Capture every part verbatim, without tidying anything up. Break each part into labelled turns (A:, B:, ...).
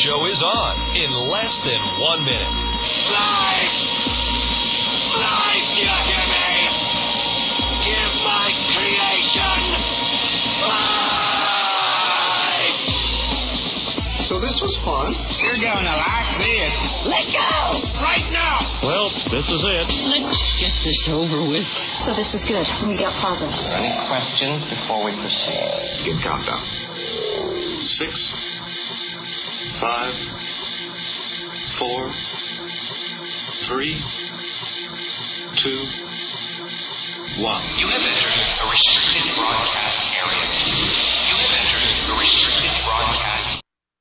A: show is on in less than one minute.
B: Life! Life, you hear me? Give my creation life!
C: So this was fun.
B: You're gonna like this. Let go! Right now!
D: Well, this is it.
E: Let's get this over with.
F: So this is good. We got progress.
G: Any questions before we proceed?
C: Get countdown.
H: Six, five, four, three, two, one.
I: You have entered a restricted broadcast area. You have entered a restricted broadcast.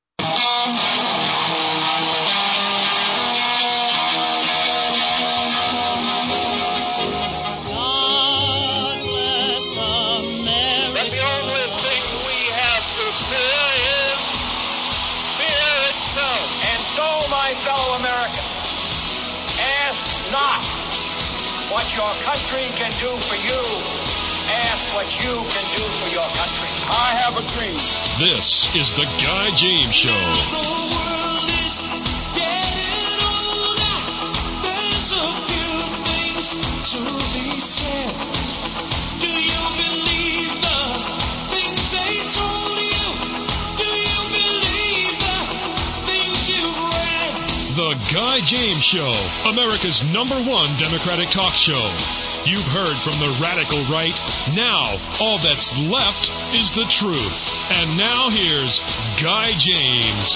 J: What your country can do for you, ask what you can do for your country. I have a dream.
A: This is the Guy James Show.
K: The world is getting older. There's a few things to be said. Do you believe the things they told you? Do you believe the things you read?
A: The Guy James Show, America's number one Democratic talk show. You've heard from the radical right. Now, all that's left is the truth. And now here's Guy James.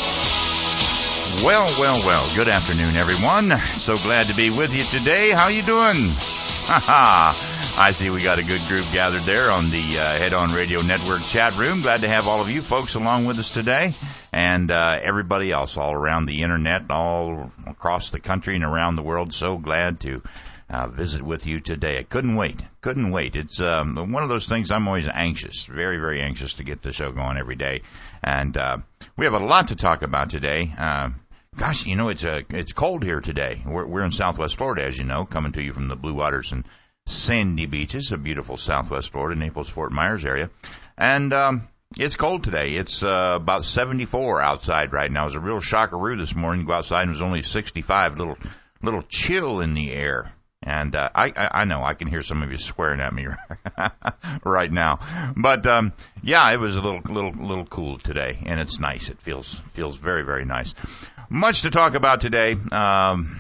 L: Well, well, well. Good afternoon, everyone. So glad to be with you today. How you doing? Ha ha. I see we got a good group gathered there on the uh, Head On Radio Network chat room. Glad to have all of you folks along with us today. And uh, everybody else all around the internet, all across the country and around the world. So glad to uh, visit with you today. I couldn't wait. Couldn't wait. It's um, one of those things I'm always anxious, very, very anxious to get the show going every day. And uh, we have a lot to talk about today. Uh, gosh, you know, it's a, it's cold here today. We're, we're in Southwest Florida, as you know, coming to you from the Blue Waters and sandy beaches of beautiful Southwest Florida, Naples, Fort Myers area. And um, it's cold today. It's uh, about seventy-four outside right now. It was a real shockaroo this morning. Go outside and it was only sixty-five, a little, little chill in the air. And uh, I, I, I know I can hear some of you swearing at me right now, but um, yeah, it was a little, little, little cool today, and it's nice. It feels, feels very, very nice. Much to talk about today. Um,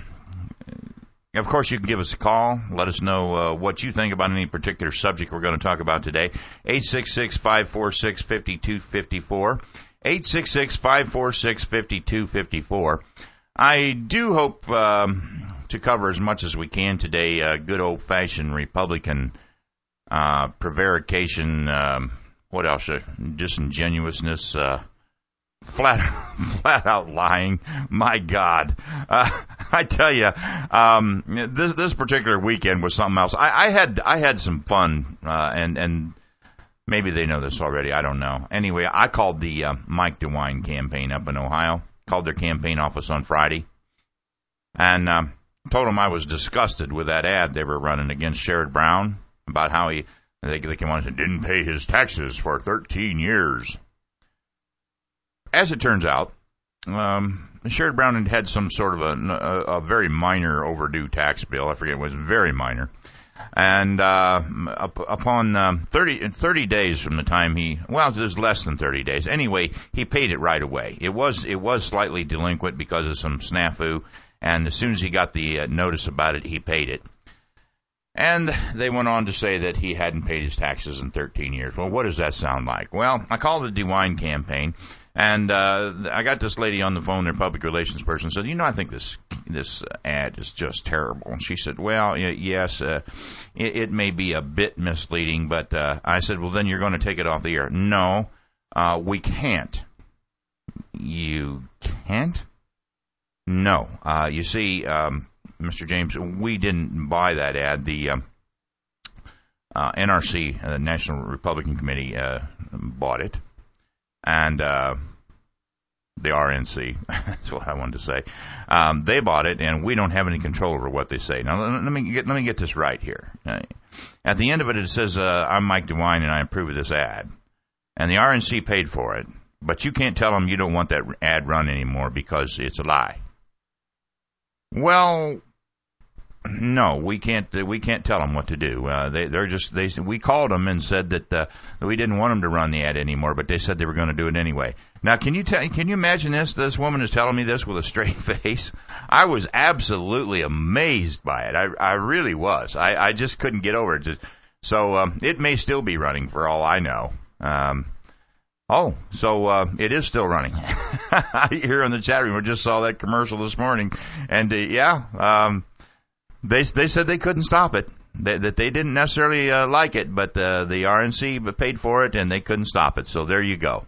L: Of course, you can give us a call. Let us know uh, what you think about any particular subject we're going to talk about today. eight six six, five four six, five two five four. eight six six, five four six, five two five four. I do hope um, to cover as much as we can today. Uh, good old-fashioned Republican uh, prevarication, um, what else? Uh, disingenuousness, uh, Flat, flat out lying. My God, uh, I tell you, um, this this particular weekend was something else. I, I had I had some fun, uh, and and maybe they know this already. I don't know. Anyway, I called the uh, Mike DeWine campaign up in Ohio. Called their campaign office on Friday, and um, told them I was disgusted with that ad they were running against Sherrod Brown about how he they they didn't pay his taxes for thirteen years. As it turns out, um, Sherrod Brown had had some sort of a, a, a very minor overdue tax bill. I forget, it was very minor. And uh, up, upon um, thirty, thirty days from the time he, well, it was less than thirty days. Anyway, he paid it right away. It was it was slightly delinquent because of some snafu, and as soon as he got the uh, notice about it, he paid it. And they went on to say that he hadn't paid his taxes in thirteen years. Well, what does that sound like? Well, I called the DeWine campaign, and uh, I got this lady on the phone, their public relations person, said, you know, I think this this ad is just terrible. And she said, well, yes, uh, it, it may be a bit misleading, but uh, I said, well, then you're going to take it off the air. No, uh, we can't. You can't? No. Uh, you see, um, Mister James, we didn't buy that ad. The uh, uh, N R C, uh, National Republican Committee, uh, bought it. And uh, the R N C, that's what I wanted to say. Um, they bought it, and we don't have any control over what they say. Now, let me get let me get this right here. Uh, at the end of it, it says, uh, I'm Mike DeWine, and I approve of this ad. And the R N C paid for it, but you can't tell them you don't want that ad run anymore because it's a lie. Well, no, we can't. We can't tell them what to do. Uh, they, they're just. They. We called them and said that, uh, that we didn't want them to run the ad anymore, but they said they were going to do it anyway. Now, can you tell? Can you imagine this? This woman is telling me this with a straight face. I was absolutely amazed by it. I, I really was. I, I just couldn't get over it. So um, it may still be running for all I know. Um, oh, so uh, it is still running. Here in the chat room, we just saw that commercial this morning, and uh, yeah. Um, They they said they couldn't stop it, they, that they didn't necessarily uh, like it, but uh, the R N C paid for it and they couldn't stop it. So there you go.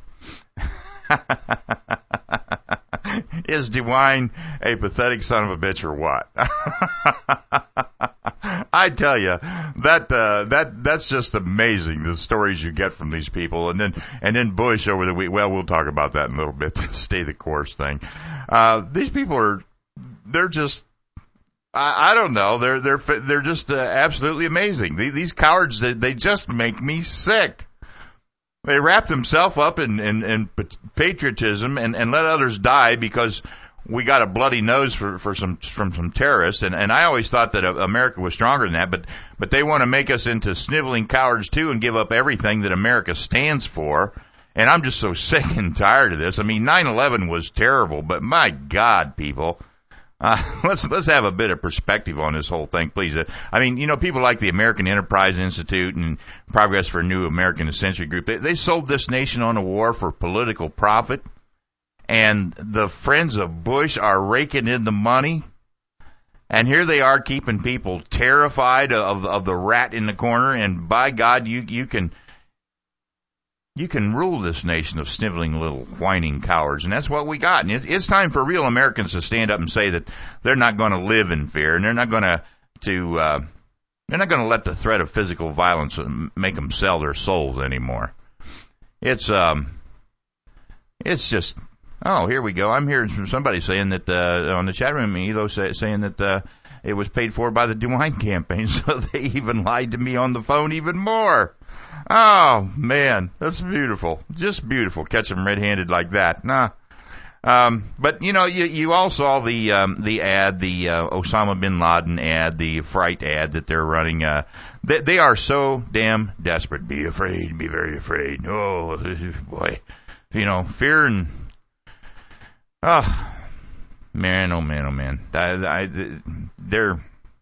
L: Is DeWine a pathetic son of a bitch or what? I tell you, that uh, that that's just amazing, the stories you get from these people. And then and then Bush over the week. Well, we'll talk about that in a little bit. The stay the course thing. Uh, these people are they're just. I, I don't know. They're they're they're just uh, absolutely amazing. These, these cowards, they, they just make me sick. They wrap themselves up in, in, in patriotism and, and let others die because we got a bloody nose for, for some from some terrorists. And, and I always thought that America was stronger than that. But but they want to make us into sniveling cowards too and give up everything that America stands for. And I'm just so sick and tired of this. I mean, nine eleven was terrible, but my God, people. Uh, let's let's have a bit of perspective on this whole thing, please. Uh, I mean, you know, people like the American Enterprise Institute and Progress for a New American Century Group, they, they sold this nation on a war for political profit, and the friends of Bush are raking in the money, and here they are keeping people terrified of of the rat in the corner, and by God, you you can... You can rule this nation of sniveling little whining cowards, and that's what we got. And it, it's time for real Americans to stand up and say that they're not going to live in fear, and they're not going to to uh, they're not going to let the threat of physical violence make them sell their souls anymore. It's um, it's just oh, here we go. I'm hearing from somebody saying that uh, on the chat room, Elo say, saying that uh, it was paid for by the DeWine campaign, so they even lied to me on the phone even more. Oh, man, that's beautiful. Just beautiful. Catch them red-handed like that. Nah. Um, but, you know, you, you all saw the um, the ad, the uh, Osama bin Laden ad, the fright ad that they're running. Uh, they, they are so damn desperate. Be afraid. Be very afraid. Oh, boy. You know, fear and... Oh, man, oh, man, oh, man. I, I, they're,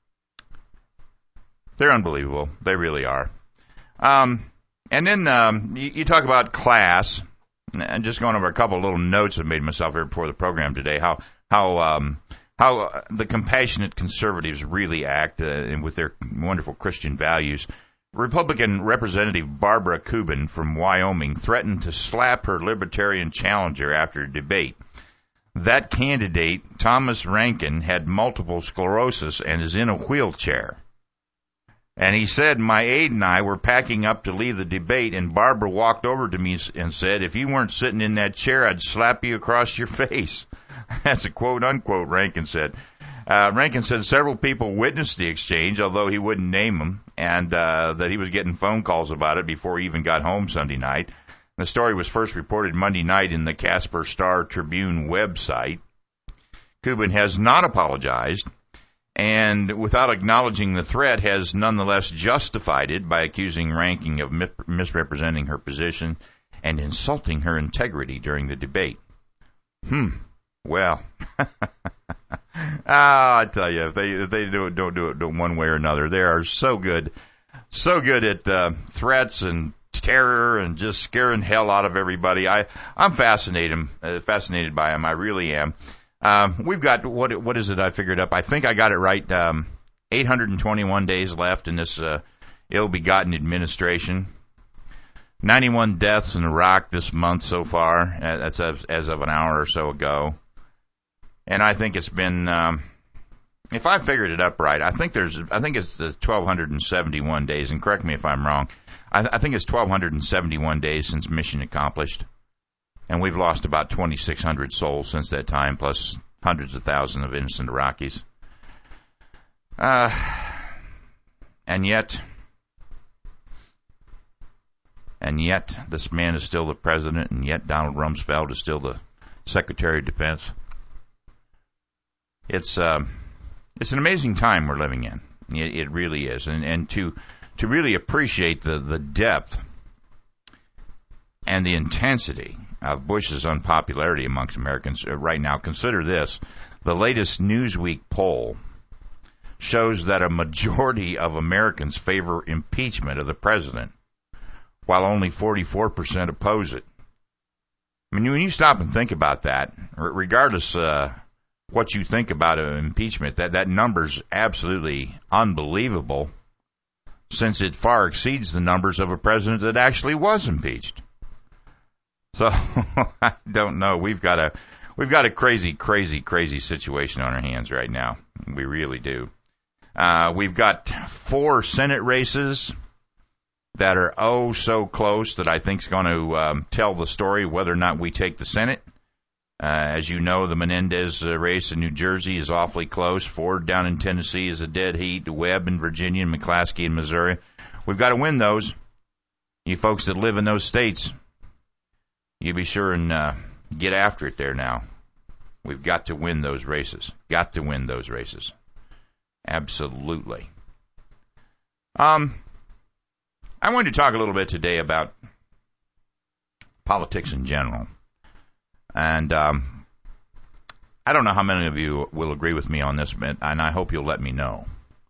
L: they're unbelievable. They really are. Um, and then, um, you, you talk about class, and just going over a couple of little notes I made myself here before the program today, how, how, um, how the compassionate conservatives really act, uh, and with their wonderful Christian values. Republican Representative Barbara Kubin from Wyoming threatened to slap her libertarian challenger after a debate. That candidate, Thomas Rankin, had multiple sclerosis and is in a wheelchair. And he said, my aide and I were packing up to leave the debate, and Barbara walked over to me and said, if you weren't sitting in that chair, I'd slap you across your face. That's a quote-unquote, Rankin said. Uh, Rankin said several people witnessed the exchange, although he wouldn't name them, and uh, that he was getting phone calls about it before he even got home Sunday night. The story was first reported Monday night in the Casper Star Tribune website. Kubin has not apologized, and without acknowledging the threat, has nonetheless justified it by accusing Rankin of mi- misrepresenting her position and insulting her integrity during the debate. Hmm. Well, ah, I tell you, if they if they do it, don't do it one way or another. They are so good, so good at uh, threats and terror and just scaring hell out of everybody. I I'm fascinated uh, fascinated by them. I really am. Um, we've got, what what is it I figured up? I think I got it right. Um, eight hundred twenty-one days left in this uh, ill-begotten administration. ninety-one deaths in Iraq this month so far. That's as, as of an hour or so ago. And I think it's been, um, if I figured it up right, I think there's, I think it's the twelve seventy-one days, and correct me if I'm wrong. I, I think it's twelve seventy-one days since mission accomplished. And we've lost about twenty-six hundred souls since that time, plus hundreds of thousands of innocent Iraqis. Uh, and yet, and yet this man is still the president, and yet Donald Rumsfeld is still the Secretary of Defense. It's uh, it's an amazing time we're living in. It, it really is, and and to to really appreciate the the depth and the intensity of Bush's unpopularity amongst Americans right now. Consider this: the latest Newsweek poll shows that a majority of Americans favor impeachment of the president, while only forty-four percent oppose it. I mean, when you stop and think about that, regardless uh, what you think about an impeachment, that, that number's absolutely unbelievable, since it far exceeds the numbers of a president that actually was impeached. So, I don't know. We've got a we've got a crazy, crazy, crazy situation on our hands right now. We really do. Uh, we've got four Senate races that are oh so close that I think is going to um, tell the story whether or not we take the Senate. Uh, as you know, the Menendez uh, race in New Jersey is awfully close. Ford down in Tennessee is a dead heat. Webb in Virginia and McClaskey in Missouri. We've got to win those. You folks that live in those states, you be sure and uh, get after it there now. We've got to win those races. Got to win those races. Absolutely. Um, I wanted to talk a little bit today about politics in general. And um, I don't know how many of you will agree with me on this, and I hope you'll let me know.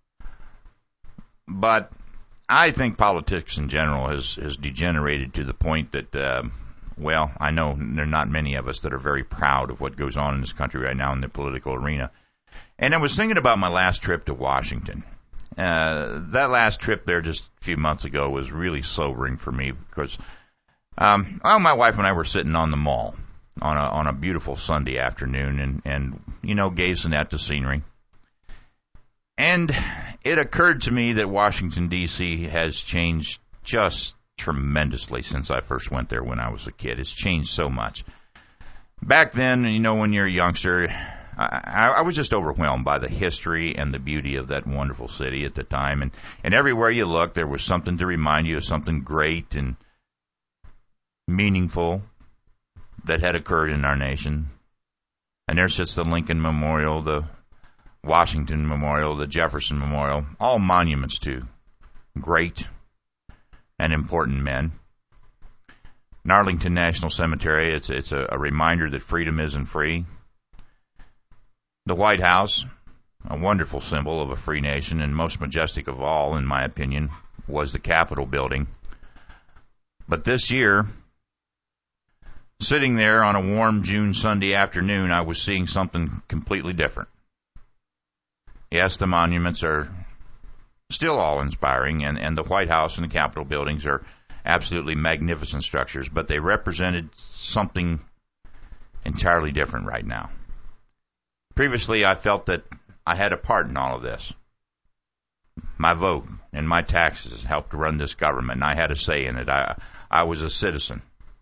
L: But I think politics in general has, has degenerated to the point that, uh, well, I know there are not many of us that are very proud of what goes on in this country right now in the political arena. And I was thinking about my last trip to Washington. Uh, that last trip there just a few months ago was really sobering for me because, um, well, my wife and I were sitting on the mall on a, on a beautiful Sunday afternoon and, and, you know, gazing at the scenery. And it occurred to me that Washington, D C has changed just tremendously since I first went there when I was a kid. It's changed so much. Back then, you know, when you're a youngster, I, I was just overwhelmed by the history and the beauty of that wonderful city at the time. And, and everywhere you looked, there was something to remind you of something great and meaningful that had occurred in our nation. And there sits the Lincoln Memorial, the Washington Memorial, the Jefferson Memorial, all monuments to great and important men. In Arlington National Cemetery, it's, it's a, a reminder that freedom isn't free. The White House, a wonderful symbol of a free nation, and most majestic of all, in my opinion, was the Capitol building. But this year, sitting there on a warm June Sunday afternoon, I was seeing something completely different. Yes, the monuments are still awe-inspiring, and, and the White House and the Capitol buildings are absolutely magnificent structures, but they represented something entirely different right now. Previously, I felt that I had a part in all of this. My vote and my taxes helped run this government, and I had a say in it. I, I was a citizen.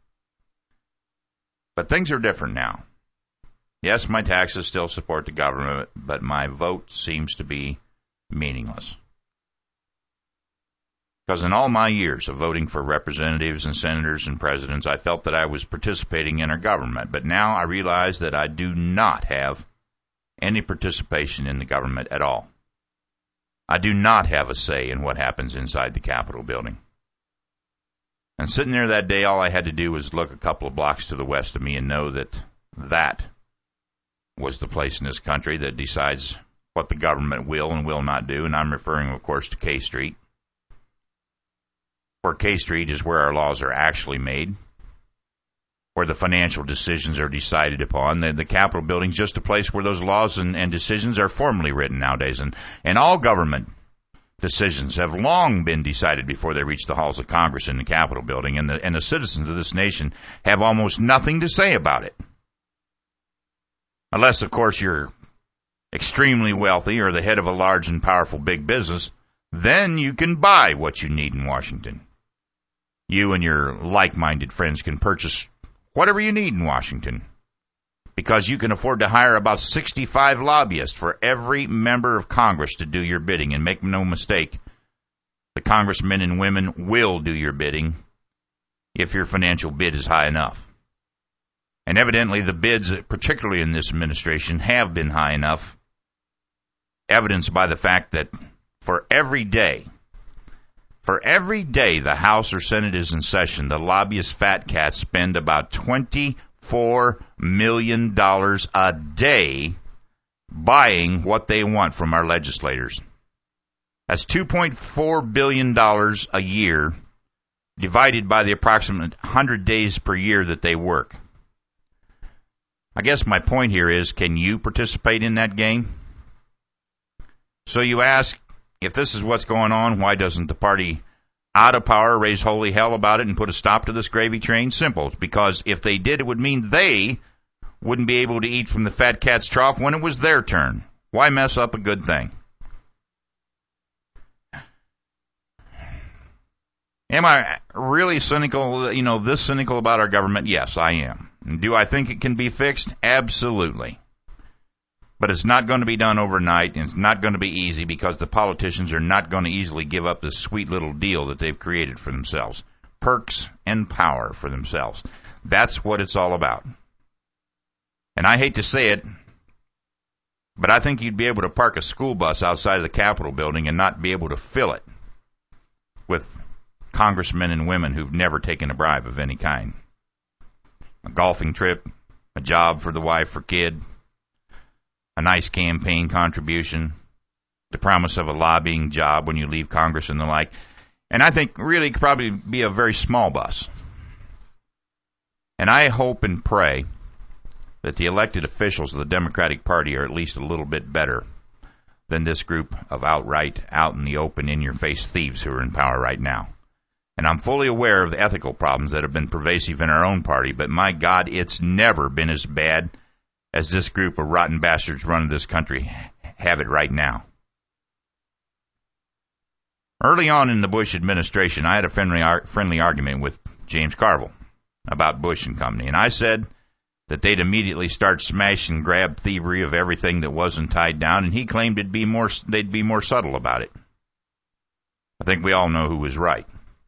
L: But things are different now. Yes, my taxes still support the government, but my vote seems to be meaningless. Because in all my years of voting for representatives and senators and presidents, I felt that I was participating in our government. But now I realize that I do not have any participation in the government at all. I do not have a say in what happens inside the Capitol building. And sitting there that day, all I had to do was look a couple of blocks to the west of me and know that that was the place in this country that decides what the government will and will not do. And I'm referring, of course, to K Street. Where K Street is where our laws are actually made, where the financial decisions are decided upon. The, the Capitol building is just a place where those laws and, and decisions are formally written nowadays. And, and all government decisions have long been decided before they reach the halls of Congress in the Capitol building, and the, and the citizens of this nation have almost nothing to say about it. Unless, of course, you're extremely wealthy or the head of a large and powerful big business, then you can buy what you need in Washington. You and your like-minded friends can purchase whatever you need in Washington, because you can afford to hire about sixty-five lobbyists for every member of Congress to do your bidding. And make no mistake, the congressmen and women will do your bidding, if your financial bid is high enough. And evidently the bids, particularly in this administration, have been high enough, evidenced by the fact that for every day, for every day the House or Senate is in session, the lobbyist fat cats spend about twenty-four million dollars a day buying what they want from our legislators. That's two point four billion dollars a year divided by the approximate one hundred days per year that they work. I guess my point here is, can you participate in that game? So you ask, if this is what's going on, why doesn't the party out of power raise holy hell about it and put a stop to this gravy train? Simple. It's because if they did, it would mean they wouldn't be able to eat from the fat cat's trough when it was their turn. Why mess up a good thing? Am I really cynical, you know, this cynical about our government? Yes, I am. Do I think it can be fixed? Absolutely. But it's not going to be done overnight, and it's not going to be easy because the politicians are not going to easily give up this sweet little deal that they've created for themselves. Perks and power for themselves. That's what it's all about. And I hate to say it, but I think you'd be able to park a school bus outside of the Capitol building and not be able to fill it with congressmen and women who've never taken a bribe of any kind. A golfing trip, a job for the wife or kid, a nice campaign contribution, the promise of a lobbying job when you leave Congress and the like. And I think really it could probably be a very small bus. And I hope and pray that the elected officials of the Democratic Party are at least a little bit better than this group of outright, out in the open, in-your-face thieves who are in power right now. And I'm fully aware of the ethical problems that have been pervasive in our own party, but my God, it's never been as bad as this group of rotten bastards running this country have it right now. Early on in the Bush administration, I had a friendly, friendly argument with James Carville about Bush and company, and I said that they'd immediately start smash and grab thievery of everything that wasn't tied down, and he claimed it'd be more, they'd be more subtle about it. I think we all know who was right.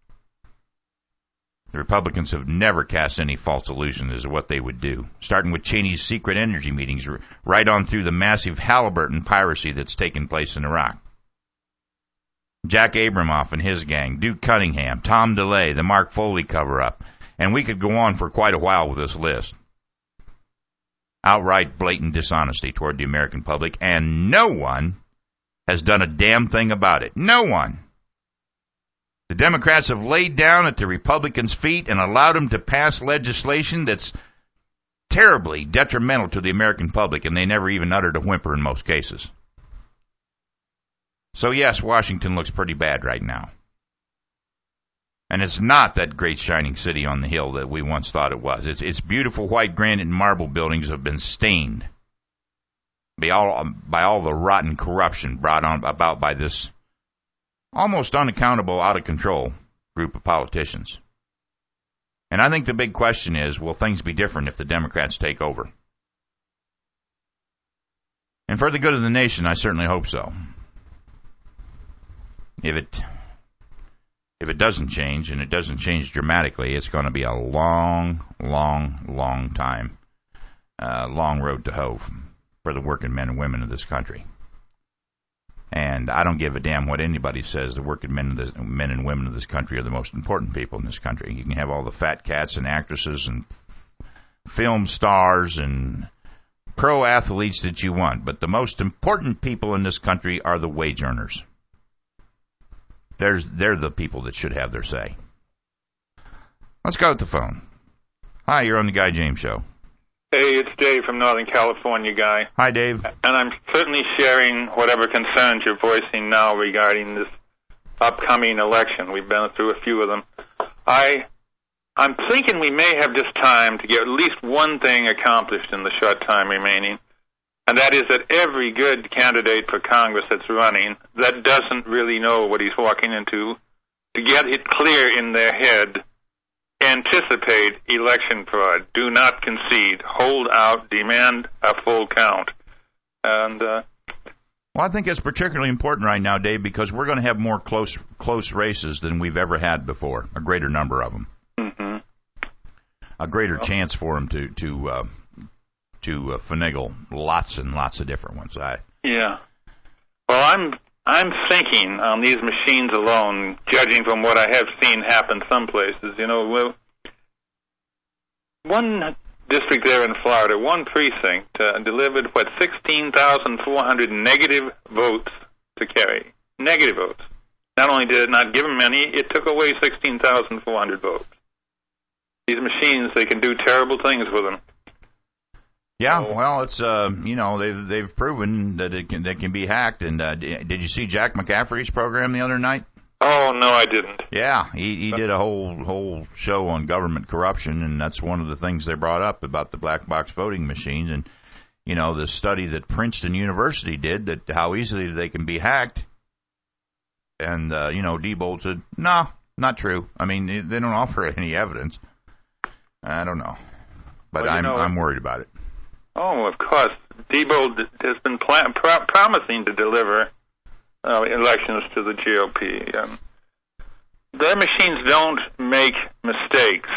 L: The Republicans have never cast any false illusions as to what they would do, starting with Cheney's secret energy meetings right on through the massive Halliburton piracy that's taken place in Iraq. Jack Abramoff and his gang, Duke Cunningham, Tom DeLay, the Mark Foley cover-up, and we could go on for quite a while with this list. Outright blatant dishonesty toward the American public, and no one has done a damn thing about it. No one. The Democrats have laid down at the Republicans' feet and allowed them to pass legislation that's terribly detrimental to the American public, and they never even uttered a whimper in most cases. So yes, Washington looks pretty bad right now. And it's not that great shining city on the hill that we once thought it was. Its, its beautiful white granite and marble buildings have been stained by all, by all the rotten corruption brought on about by this almost unaccountable, out-of-control group of politicians. And I think the big question is, will things be different if the Democrats take over? And for the good of the nation, I certainly hope so. If it if it doesn't change, and it doesn't change dramatically, it's going to be a long, long, long time, uh, long road to hoe for the working men and women of this country. And I don't give a damn what anybody says. The working men, of this, men and women of this country are the most important people in this country. You can have all the fat cats and actresses and film stars and pro athletes that you want, but the most important people in this country are the wage earners. There's, they're the people that should have their say. Let's go with the phone. Hi, you're on the Guy James Show.
D: Hey, it's Dave from Northern California, Guy.
L: Hi, Dave.
D: And I'm certainly sharing whatever concerns you're voicing now regarding this upcoming election. We've been through a few of them. I, I'm thinking we may have just time to get at least one thing accomplished in the short time remaining, and that is that every good candidate for Congress that's running that doesn't really know what he's walking into, to get it clear in their head, anticipate election fraud. Do not concede. Hold out. Demand a full count. And uh,
L: well, I think it's particularly important right now, Dave, because we're going to have more close close races than we've ever had before, a greater number of them.
D: Mm-hmm.
L: a greater chance for them to to uh, to uh, finagle lots and lots of different ones. I
D: yeah. Well, I'm I'm thinking on these machines alone, judging from what I have seen happen some places. You know, well, one district there in Florida, one precinct uh, delivered what sixteen thousand four hundred negative votes to carry. Negative votes. Not only did it not give them any, it took away sixteen thousand four hundred votes. These machines, they can do terrible things with them.
L: Yeah, well, it's uh, you know, they've they've proven that it can that can be hacked. And uh, did you see Jack McCaffrey's program the other night?
D: Oh no, I didn't.
L: Yeah, he he did a whole whole show on government corruption, and that's one of the things they brought up about the black box voting machines. And you know, the study that Princeton University did, that how easily they can be hacked. And uh, you know, Diebold said, "No, not true. I mean, they don't offer any evidence." I don't know, but
D: well,
L: I'm
D: know,
L: I'm worried about it.
D: Oh, of course. Diebold has been pl- pro- promising to deliver uh, elections to the G O P. Um, their machines don't make mistakes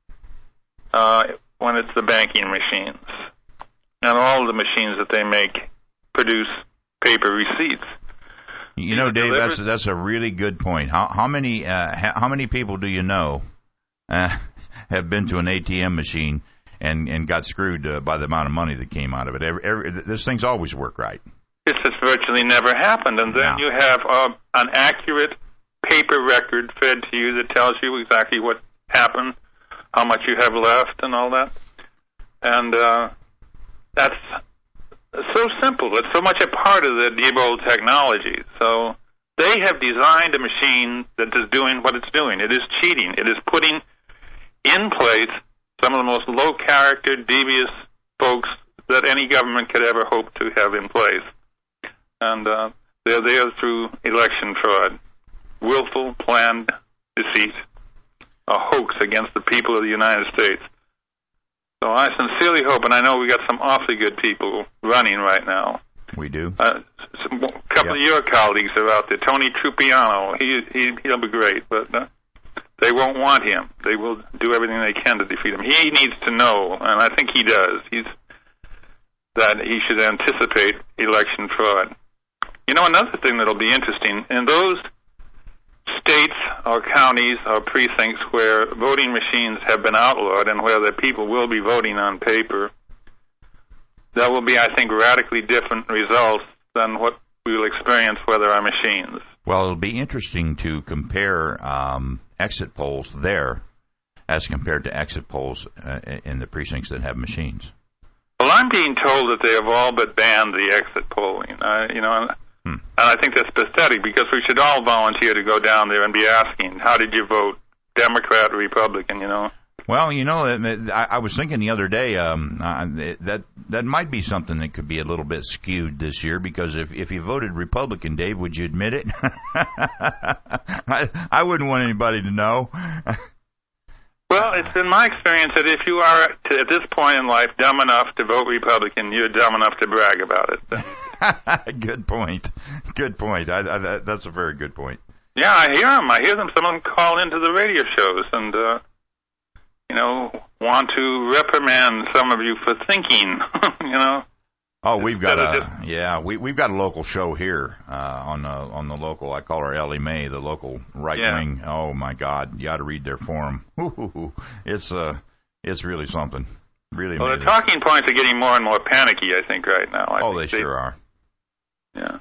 D: uh, when it's the banking machines. And all the machines that they make produce paper receipts.
L: You know, Dave, that's that's a really good point. How how many uh, how many people do you know uh, have been to an A T M machine and and got screwed uh, by the amount of money that came out of it? Every, every, this thing's always work right.
D: It's just virtually never happened, and then
L: no.
D: you have uh, an accurate paper record fed to you that tells you exactly what happened, how much you have left, and all that. And uh, that's so simple. It's so much a part of the Diebold technology. So they have designed a machine that is doing what it's doing. It is cheating. It is putting in place some of the most low-character, devious folks that any government could ever hope to have in place. And uh, they're there through election fraud, willful, planned deceit, a hoax against the people of the United States. So I sincerely hope, and I know we got some awfully good people running right now.
L: We do.
D: Uh, some, a couple
L: yep.
D: of your colleagues are out there. Tony Trupiano, he, he, he'll be great, but uh, they won't want him. They will do everything they can to defeat him. He needs to know, and I think he does, He's that he should anticipate election fraud. You know, another thing that'll be interesting, in those states or counties or precincts where voting machines have been outlawed and where the people will be voting on paper, there will be, I think, radically different results than what we will experience where there are machines.
L: Well, it'll be interesting to compare um, exit polls there as compared to exit polls uh, in the precincts that have machines.
D: Well, I'm being told that they have all but banned the exit polling. Uh, you know,
L: Hmm.
D: And I think that's pathetic because we should all volunteer to go down there and be asking, how did you vote, Democrat or Republican, you know?
L: Well, you know, I, I was thinking the other day um, uh, that that might be something that could be a little bit skewed this year because if, if you voted Republican, Dave, would you admit it? I, I wouldn't want anybody to know.
D: Well, it's been my experience that if you are, to, at this point in life, dumb enough to vote Republican, you're dumb enough to brag about
L: it. Good point. Good point. I, I, that's a very good point.
D: Yeah, I hear them. I hear them. Some of them call into the radio shows and, uh, you know, want to reprimand some of you for thinking, you know.
L: Oh, we've got a yeah, we we've got a local show here uh, on the on the local. I call her Ellie Mae, the local right
D: yeah.
L: wing. Oh my God, you ought to read their forum. Ooh, it's uh, it's really something. Really.
D: Well,
L: amazing.
D: the talking points are getting more and more panicky, I think, right now. I
L: oh,
D: think
L: they,
D: they
L: sure are.
D: Yeah.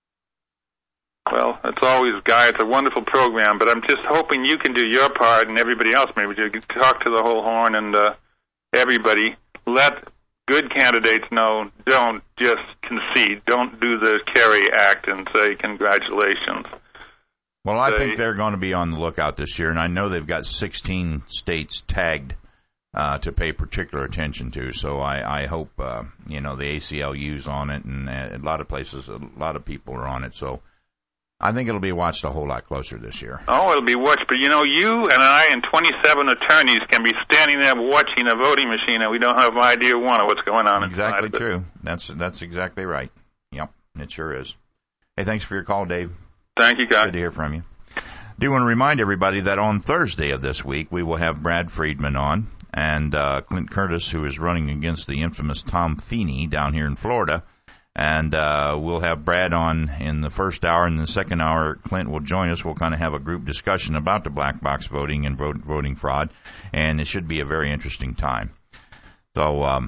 D: Well, it's always, Guy, it's a wonderful program, but I'm just hoping you can do your part and everybody else maybe to talk to the whole horn and uh, everybody. Let good candidates know, don't just concede. Don't do the Kerry Act and say congratulations.
L: Well, I
D: say,
L: think they're going to be on the lookout this year, and I know they've got sixteen states tagged uh, to pay particular attention to. So I, I hope, uh, you know, the A C L U's on it, and a lot of places, a lot of people are on it. So I think it'll be watched a whole lot closer this year.
D: Oh, it'll be watched. But, you know, you and I and twenty-seven attorneys can be standing there watching a voting machine, and we don't have an idea, one, of what's going on
L: Exactly
D: inside.
L: true. That's that's exactly right. Yep, it sure is. Hey, thanks for your call, Dave.
D: Thank you, guys.
L: Good to hear from you. Do want to remind everybody that on Thursday of this week, we will have Brad Friedman on. and uh, Clint Curtis, who is running against the infamous Tom Feeney down here in Florida. And uh, we'll have Brad on in the first hour, and in the second hour, Clint will join us. We'll kind of have a group discussion about the black box voting and vote, voting fraud, and it should be a very interesting time. So um,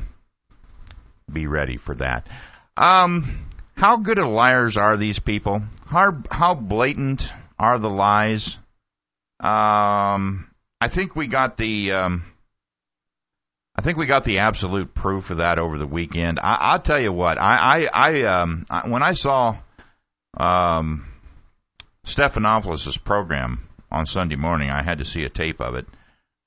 L: be ready for that. Um, how good of liars are these people? How, how blatant are the lies? Um, I think we got the... Um, I think we got the absolute proof of that over the weekend. I, I'll tell you what, I, I, I, um, I when I saw um, Stephanopoulos' program on Sunday morning, I had to see a tape of it.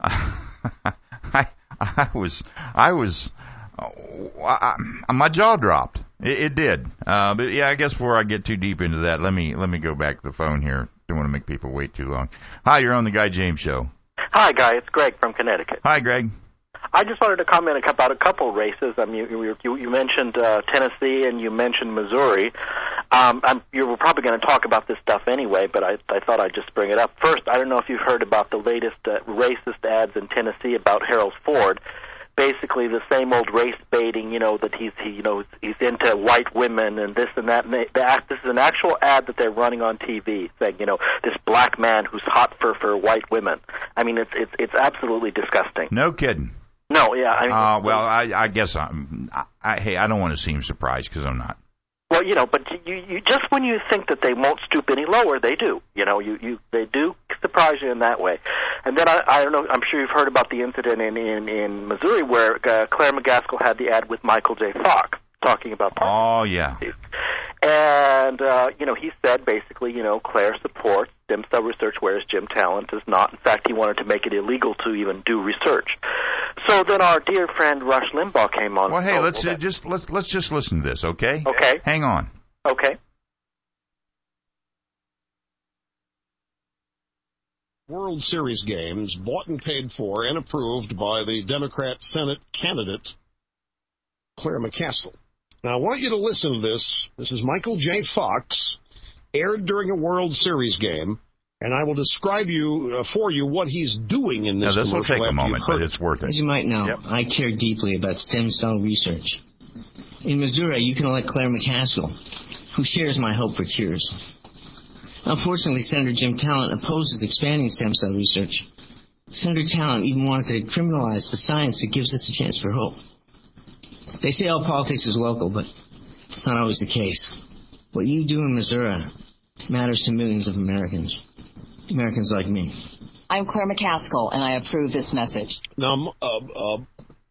L: I, I was, I was, I, I, my jaw dropped. It, it did. Uh, but yeah, I guess before I get too deep into that, let me let me go back to the phone here. Don't want to make people wait too long. Hi, you're on the Guy James Show.
M: Hi, Guy. It's Greg from Connecticut.
L: Hi, Greg.
M: I just wanted to comment about a couple races. I mean, you, you, you mentioned uh, Tennessee and you mentioned Missouri. Um, I'm, you were probably going to talk about this stuff anyway, but I, I thought I'd just bring it up. First, I don't know if you've heard about the latest uh, racist ads in Tennessee about Harold Ford. Basically, the same old race baiting. You know that he's he, you know he's into white women and this and that. And they, the act, this is an actual ad that they're running on T V, saying you know this black man who's hot for for white women. I mean, it's it's it's absolutely disgusting.
L: No kidding.
M: No, yeah. I mean,
L: uh, well, I, I guess I'm. I, I, hey, I don't want to seem surprised because I'm not.
M: Well, you know, but you, you just when you think that they won't stoop any lower, they do. You know, you, you they do surprise you in that way. And then I, I don't know. I'm sure you've heard about the incident in in, in Missouri where uh, Claire McCaskill had the ad with Michael J. Fox talking about.
L: Oh yeah.
M: And uh, you know, he said basically, you know, Claire supports stem cell research, whereas Jim Talent does not. In fact, he wanted to make it illegal to even do research. So then our dear friend Rush Limbaugh came on.
L: Well, hey, let's uh, just let's let's just listen to this, okay?
M: Okay.
L: Hang on.
M: Okay.
N: World Series games bought and paid for and approved by the Democrat Senate candidate Claire McCaskill. Now, I want you to listen to this. This is Michael J. Fox, aired during a World Series game, and I will describe you uh, for you what he's doing in this.
L: Now, this will take a moment, but it's worth it.
O: As you might know, yep. I care deeply about stem cell research. In Missouri, you can elect Claire McCaskill, who shares my hope for cures. Unfortunately, Senator Jim Talent opposes expanding stem cell research. Senator Talent even wanted to criminalize the science that gives us a chance for hope. They say all politics is local, but it's not always the case. What you do in Missouri matters to millions of Americans. Americans like me.
F: I'm Claire McCaskill, and I approve this message.
N: Now, uh, uh,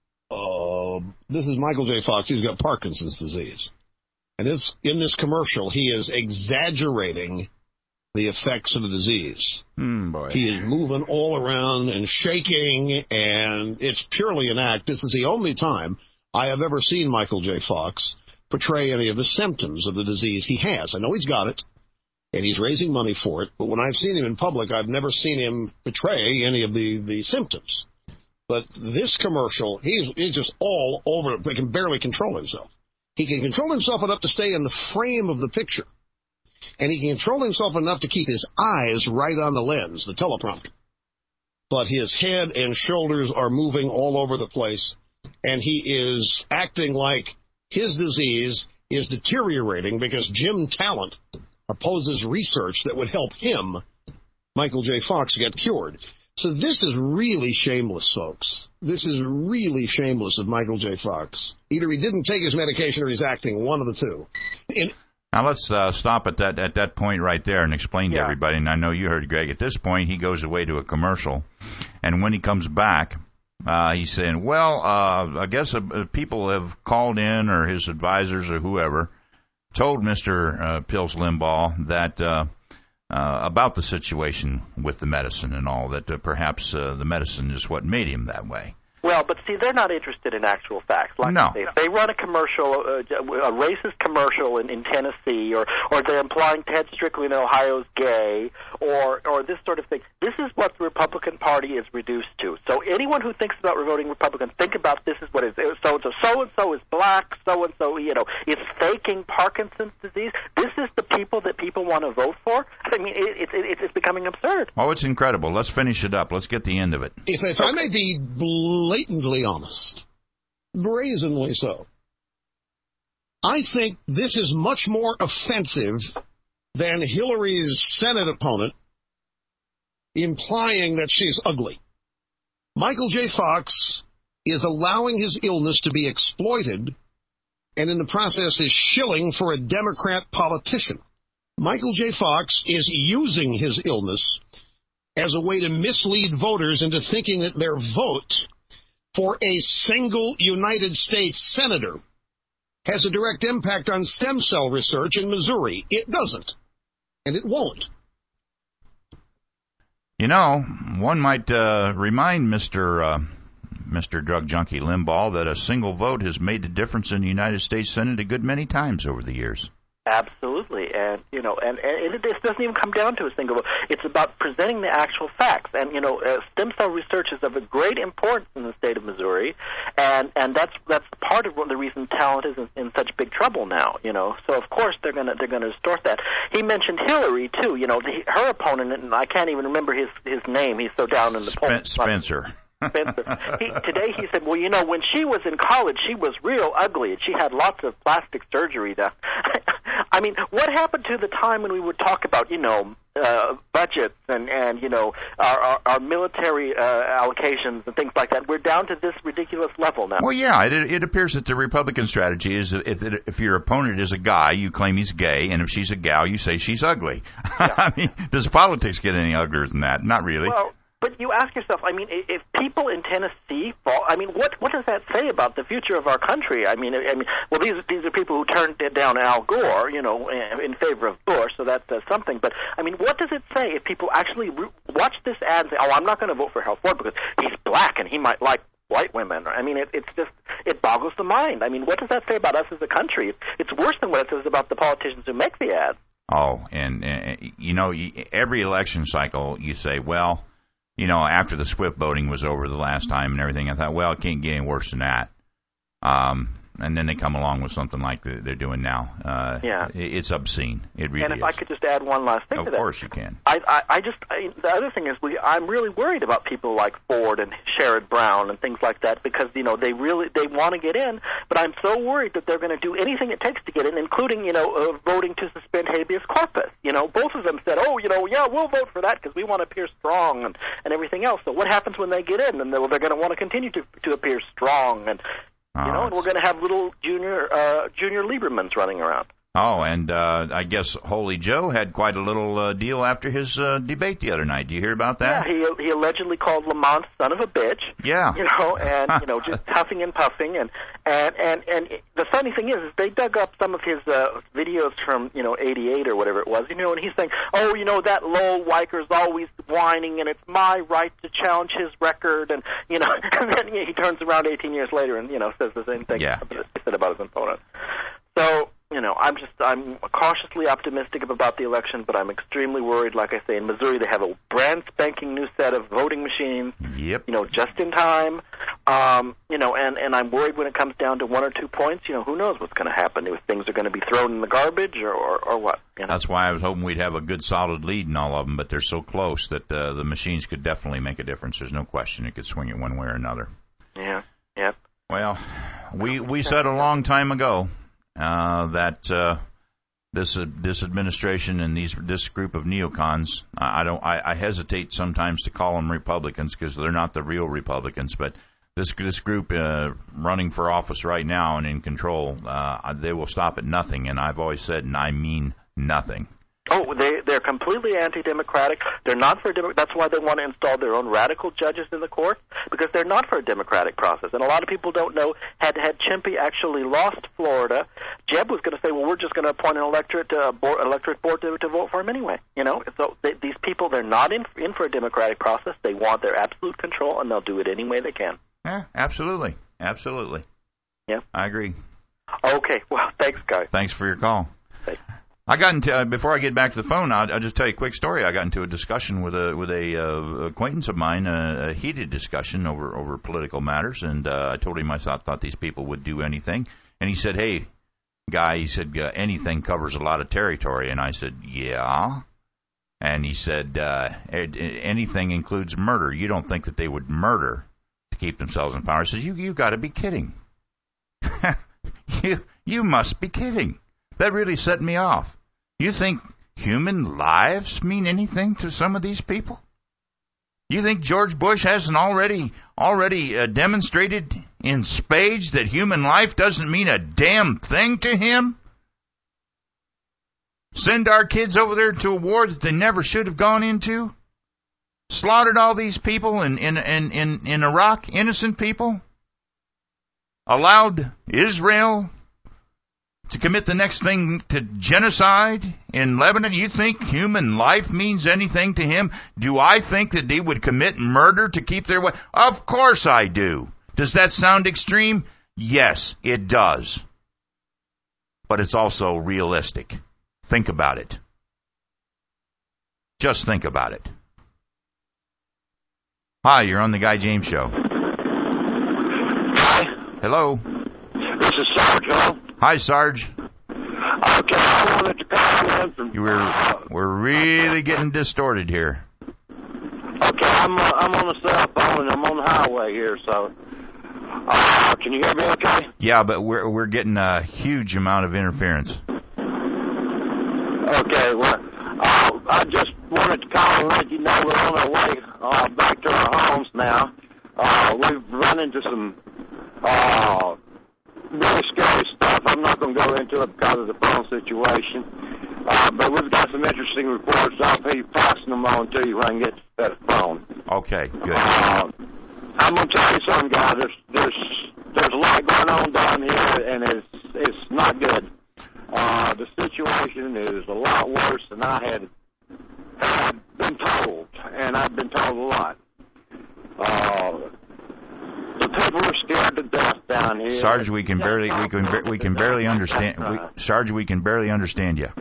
N: uh, this is Michael J. Fox. He's got Parkinson's disease. And it's, in this commercial, he is exaggerating the effects of the disease.
L: Mm, boy.
N: He is moving all around and shaking, and it's purely an act. This is the only time I have ever seen Michael J. Fox portray any of the symptoms of the disease he has. I know he's got it, and he's raising money for it, but when I've seen him in public, I've never seen him portray any of the, the symptoms. But this commercial, he's, he's just all over. He can barely control himself. He can control himself enough to stay in the frame of the picture, and he can control himself enough to keep his eyes right on the lens, the teleprompter. But his head and shoulders are moving all over the place, and he is acting like his disease is deteriorating because Jim Talent opposes research that would help him, Michael J. Fox, get cured. So this is really shameless, folks. This is really shameless of Michael J. Fox. Either he didn't take his medication or he's acting, one of the two. In-
L: now let's uh, stop at that at that point right there and explain to
M: yeah.
L: everybody, and I know you heard Greg, at this point he goes away to a commercial, and when he comes back, Uh, he's saying, well, uh, I guess uh, people have called in, or his advisors or whoever, told Mister Uh, Pills Limbaugh that uh, uh, about the situation with the medicine and all, that uh, perhaps uh, the medicine is what made him that way.
M: Well, but see, they're not interested in actual facts. Like
L: no.
M: If they run a commercial, uh, a racist commercial in, in Tennessee, or, or they're implying Ted Strickland in Ohio is gay, or or this sort of thing, this is what the Republican Party is reduced to. So anyone who thinks about voting Republican, think about this is what it is. So-and-so, so-and-so is black, so-and-so, you know, is faking Parkinson's disease. This is the people that people want to vote for? I mean, it, it, it, it's becoming absurd.
L: Oh, it's incredible. Let's finish it up. Let's get the end of it.
N: If, if I may be blatantly blatantly honest. Brazenly so. I think this is much more offensive than Hillary's Senate opponent implying that she's ugly. Michael J. Fox is allowing his illness to be exploited and in the process is shilling for a Democrat politician. Michael J. Fox is using his illness as a way to mislead voters into thinking that their vote for a single United States senator has a direct impact on stem cell research in Missouri. It doesn't, and it won't.
L: You know, one might uh, remind Mister Uh, Mister Drug Junkie Limbaugh that a single vote has made a difference in the United States Senate a good many times over the years.
M: Absolutely, and you know, and, and it, it doesn't even come down to a single vote. It's about presenting the actual facts, and you know, uh, stem cell research is of a great importance in the state of Missouri, and and that's that's part of the reason talent is in, in such big trouble now. You know, so of course they're gonna they're gonna distort that. He mentioned Hillary too. You know, the, her opponent, and I can't even remember his his name. He's so down in the
L: Sp-
M: polls.
L: Spencer.
M: Spencer. He, today he said, well, you know, when she was in college, she was real ugly, and she had lots of plastic surgery done. I mean, what happened to the time when we would talk about, you know, uh, budgets and, and you know, our, our, our military uh, allocations and things like that? We're down to this ridiculous level now.
L: Well, yeah, it, it appears that the Republican strategy is that if, if your opponent is a guy, you claim he's gay, and if she's a gal, you say she's ugly. Yeah. I mean, does politics get any uglier than that? Not really.
M: Well, but you ask yourself, I mean, if people in Tennessee fall, I mean, what what does that say about the future of our country? I mean, I mean, well, these these are people who turned down Al Gore, you know, in favor of Bush, so that says something. But I mean, what does it say if people actually re- watch this ad and say, "Oh, I'm not going to vote for Hal Ford because he's black and he might like white women"? I mean, it, it's just it boggles the mind. I mean, what does that say about us as a country? It's worse than what it says about the politicians who make the ads.
L: Oh, and, and you know, every election cycle, you say, well. You know, after the SWIFT voting was over the last time and everything, I thought, well, it can't get any worse than that. Um, and then they come along with something like they're doing now. Uh,
M: yeah.
L: It's obscene. It really is.
M: And if is. I could just add one last thing
L: of
M: to that.
L: Of course you can.
M: I, I, I just, I, the other thing is we, I'm really worried about people like Ford and Sherrod Brown and things like that because, you know, they really, they want to get in, but I'm so worried that they're going to do anything it takes to get in, including, you know, uh, voting to suspend habeas corpus. You know, both of them said, oh, you know, yeah, we'll vote for that because we want to appear strong and, and everything else. So what happens when they get in? And they're, they're going to want to continue to, to appear strong and, You know, and we're going to have little junior uh, junior Liebermans running around.
L: Oh, and uh, I guess Holy Joe had quite a little uh, deal after his uh, debate the other night. Do you hear about that?
M: Yeah, he he allegedly called Lamont son of a bitch.
L: Yeah.
M: You know, and, you know, just huffing and puffing. And, and, and, and the funny thing is, is they dug up some of his uh, videos from, you know, eighty-eight or whatever it was, you know, and he's saying, oh, you know, that Lowell Weiker's always whining, and it's my right to challenge his record. And, you know, and then he turns around eighteen years later and, you know, says the same thing
L: yeah.
M: he said about his opponent. So, you know, I'm just, I'm cautiously optimistic about the election, but I'm extremely worried. Like I say, in Missouri, they have a brand spanking new set of voting machines,
L: yep.
M: you know, just in time. Um, you know, and, and I'm worried when it comes down to one or two points, you know, who knows what's going to happen, if things are going to be thrown in the garbage or, or, or what. You know?
L: That's why I was hoping we'd have a good solid lead in all of them, but they're so close that uh, the machines could definitely make a difference. There's no question it could swing it one way or another.
M: Yeah, yeah.
L: Well, we, we said a long time ago, Uh, that uh, this uh, this administration and these this group of neocons, I don't I, I hesitate sometimes to call them Republicans because they're not the real Republicans, but this this group uh, running for office right now and in control, uh, they will stop at nothing, and I've always said, and I mean nothing.
M: Oh, they, they're completely anti-democratic. They're not for a Demo- That's why they want to install their own radical judges in the court, because they're not for a democratic process. And a lot of people don't know, had had Chimpy actually lost Florida, Jeb was going to say, well, we're just going to appoint an electorate, uh, board, electorate board to, to vote for him anyway. You know, so they, these people, they're not in, in for a democratic process. They want their absolute control, and they'll do it any way they can.
L: Yeah, absolutely. Absolutely.
M: Yeah.
L: I agree.
M: Okay. Well, thanks, guys.
L: Thanks for your call.
M: Thanks.
L: I got into uh, before I get back to the phone. I'll, I'll just tell you a quick story. I got into a discussion with a with a uh, acquaintance of mine, a, a heated discussion over over political matters, and uh, I told him I thought, thought these people would do anything, and he said, "Hey, guy," he said, uh, "anything covers a lot of territory," and I said, "Yeah," and he said, uh, "anything includes murder. You don't think that they would murder to to keep themselves in power. Says, you you got to be kidding. you you must be kidding. That really set me off. You think human lives mean anything to some of these people? You think George Bush hasn't already already uh, demonstrated in spades that human life doesn't mean a damn thing to him? Send our kids over there to a war that they never should have gone into? Slaughtered all these people in, in, in, in, in Iraq, innocent people? Allowed Israel to commit the next thing to genocide in Lebanon? You think human life means anything to him? Do I think that they would commit murder to keep their way? Of course I do. Does that sound extreme? Yes, it does. But it's also realistic. Think about it. Just think about it. Hi, you're on the Guy James Show.
P: Hi.
L: Hello.
P: This is Sarge. Hello.
L: Hi, Sarge.
P: Okay, I wanted to call in from...
L: You were, we're really getting distorted here.
P: Okay, I'm uh, I'm on the cell phone and I'm on the highway here, so... Uh, can you hear me okay?
L: Yeah, but we're we're getting a huge amount of interference.
P: Okay, well, uh, I just wanted to call and let you know we're on our way uh, back to our homes now. Uh, we've run into some... Uh, really scary stuff. I'm not going to go into it because of the phone situation. Uh, but we've got some interesting reports. I'll be passing them on to you when I get to that phone.
L: Okay, good.
P: Uh, I'm going to tell you something, guys. There's, there's, there's a lot going on down here, and it's, it's not good. Uh, the situation is a lot worse than I had, had been told, and I've been told a lot. Uh, The people are scared to death down here.
L: Sarge, we can barely we can we can barely understand. We, Sarge, we can barely understand you.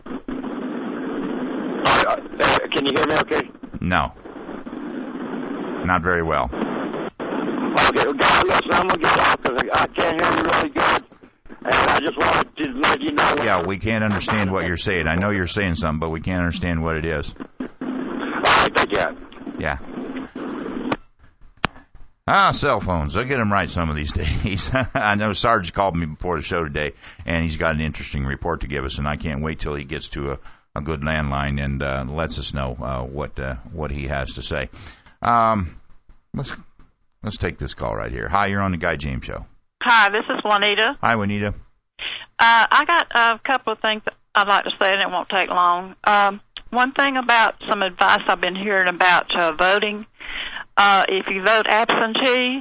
P: Uh, can you hear me? Okay.
L: No, not very well.
P: Okay, well, God, listen, I'm gonna get off because I, I can't hear you really good, and I just wanted to let you know.
L: Yeah, we can't understand what you're saying. I know you're saying something, but we can't understand what it is.
P: All right, thank you.
L: Yeah. Ah, cell phones. They'll get them right some of these days. I know Sarge called me before the show today, and he's got an interesting report to give us, and I can't wait till he gets to a, a good landline and uh, lets us know uh, what uh, what he has to say. Um, let's let's take this call right here. Hi, you're on the Guy James Show.
Q: Hi, this is Juanita.
L: Hi, Juanita.
Q: Uh, I got a couple of things that I'd like to say, and it won't take long. Um, one thing about some advice I've been hearing about uh, voting. Uh, if you vote absentee,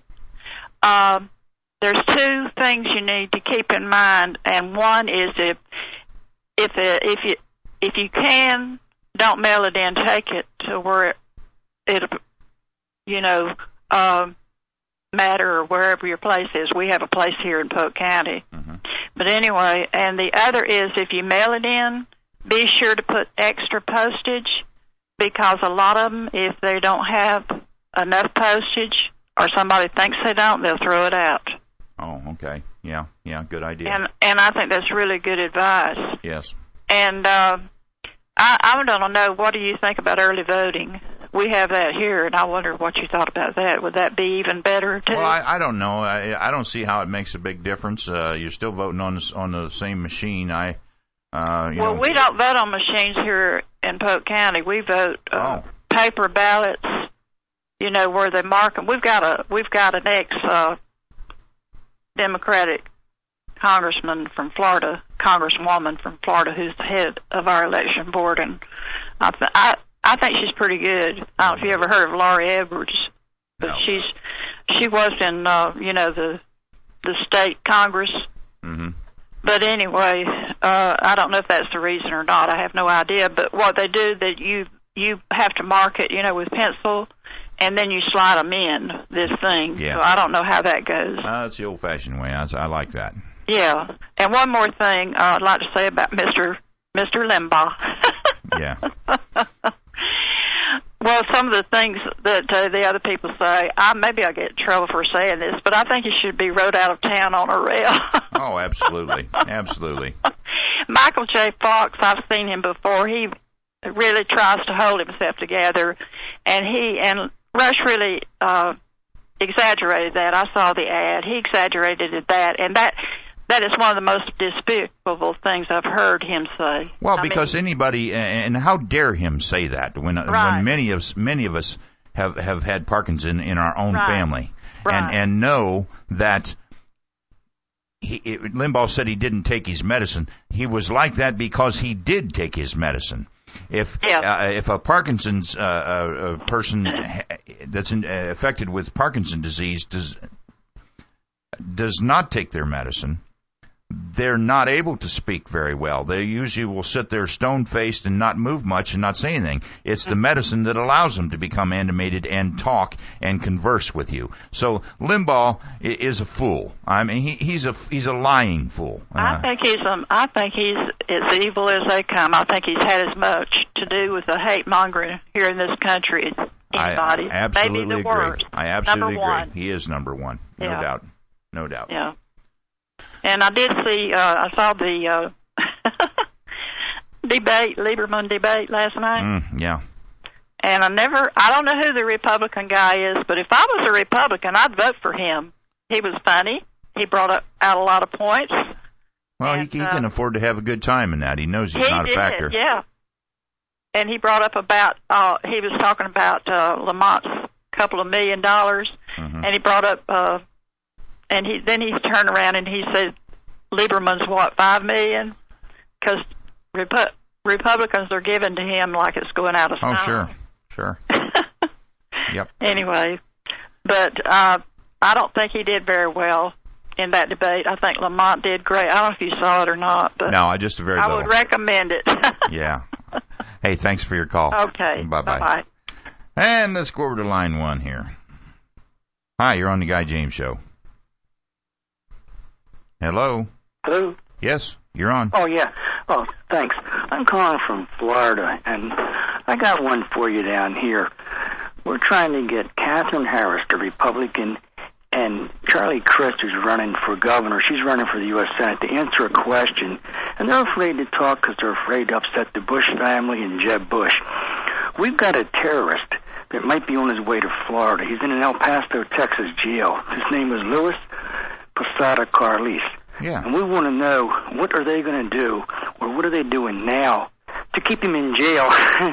Q: uh, there's two things you need to keep in mind, and one is if if it, if you if you can, don't mail it in. Take it to where it, it you know, uh, matter or wherever your place is. We have a place here in Polk County,
L: mm-hmm.
Q: But anyway. And the other is if you mail it in, be sure to put extra postage. Because a lot of them, if they don't have enough postage or somebody thinks they don't, they'll throw it out.
L: Oh, okay. Yeah, yeah, good idea.
Q: And and I think that's really good advice.
L: Yes.
Q: And uh, I, I don't know, what do you think about early voting? We have that here, and I wonder what you thought about that. Would that be even better, too?
L: Well, I, I don't know. I, I don't see how it makes a big difference. Uh, you're still voting on the, on the same machine. I... Uh, you
Q: well,
L: know.
Q: we don't vote on machines here in Polk County. We vote uh,
L: oh.
Q: paper ballots. You know where they mark them. We've got a we've got an ex uh, Democratic congressman from Florida, congresswoman from Florida, who's the head of our election board, and I th- I I think she's pretty good. I don't know if you ever heard of Laurie Edwards, but
L: no.
Q: she's she was in uh, you know the the state Congress.
L: Mm-hmm.
Q: But anyway, uh, I don't know if that's the reason or not. I have no idea. But what they do, that you you have to mark it, you know, with pencil, and then you slide them in this thing.
L: Yeah.
Q: So I don't know how that goes.
L: Uh, that's the old-fashioned way. I, I like that.
Q: Yeah. And one more thing uh, I'd like to say about Mister Mister Limbaugh.
L: Yeah.
Q: Well, some of the things that uh, the other people say, I maybe I'll get in trouble for saying this, but I think he should be rode out of town on a rail.
L: Oh, absolutely. Absolutely.
Q: Michael J. Fox, I've seen him before. He really tries to hold himself together, and he and Rush really uh, exaggerated that. I saw the ad. He exaggerated that, and that that is one of the most despicable things I've heard him say.
L: Well,
Q: I
L: because
Q: mean,
L: anybody, and how dare him say that when
Q: right.
L: when many of many of us have have had Parkinson in our own
Q: right.
L: family,
Q: right.
L: and and know that. He, it, Limbaugh said he didn't take his medicine. He was like that because he did take his medicine. If
Q: yeah.
L: uh, if a Parkinson's uh, uh, person that's in, uh, affected with Parkinson's disease does does not take their medicine, they're not able to speak very well. They usually will sit there stone-faced and not move much and not say anything. It's the medicine that allows them to become animated and talk and converse with you. So Limbaugh is a fool. I mean, he, he's a he's a lying fool. Uh,
Q: I think he's um, I think he's as evil as they come. I think he's had as much to do with the hate mongering here in this country as anybody.
L: I absolutely
Q: Maybe the
L: agree.
Q: worst.
L: I absolutely
Q: number
L: agree.
Q: One.
L: He is number one. No
Q: yeah.
L: doubt. No doubt.
Q: Yeah. And I did see, uh, I saw the uh, debate, Lieberman debate last night.
L: Mm, yeah.
Q: And I never, I don't know who the Republican guy is, but if I was a Republican, I'd vote for him. He was funny. He brought up, out a lot of points.
L: Well,
Q: and,
L: he, he
Q: uh,
L: can afford to have a good time in that. He knows he's
Q: he
L: not a
Q: did,
L: factor.
Q: Yeah. And he brought up about, uh, he was talking about uh, Lamont's couple of million dollars,
L: mm-hmm.
Q: and he brought up, uh, and he then he turned around and he said, Lieberman's what, five million? Because Repu- Republicans are giving to him like it's going out of style.
L: Oh, sure, sure. Yep.
Q: Anyway, but uh, I don't think he did very well in that debate. I think Lamont did great. I don't know if you saw it or not, but
L: no, I just very
Q: I
L: little.
Q: would recommend it.
L: Yeah. Hey, thanks for your call.
Q: Okay.
L: Bye-bye.
Q: Bye-bye.
L: And let's go over to line one here. Hi, you're on the Guy James Show. Hello.
R: Hello?
L: Yes, you're on.
R: Oh, yeah. Oh, thanks. I'm calling from Florida, and I got one for you down here. We're trying to get Catherine Harris, the Republican, and Charlie Crist, who's running for governor, she's running for the U S Senate, to answer a question. And they're afraid to talk because they're afraid to upset the Bush family and Jeb Bush. We've got a terrorist that might be on his way to Florida. He's in an El Paso, Texas jail. His name is Louis Posada Carlis.
L: Yeah.
R: And we want to know, what are they going to do, or what are they doing now to keep him in jail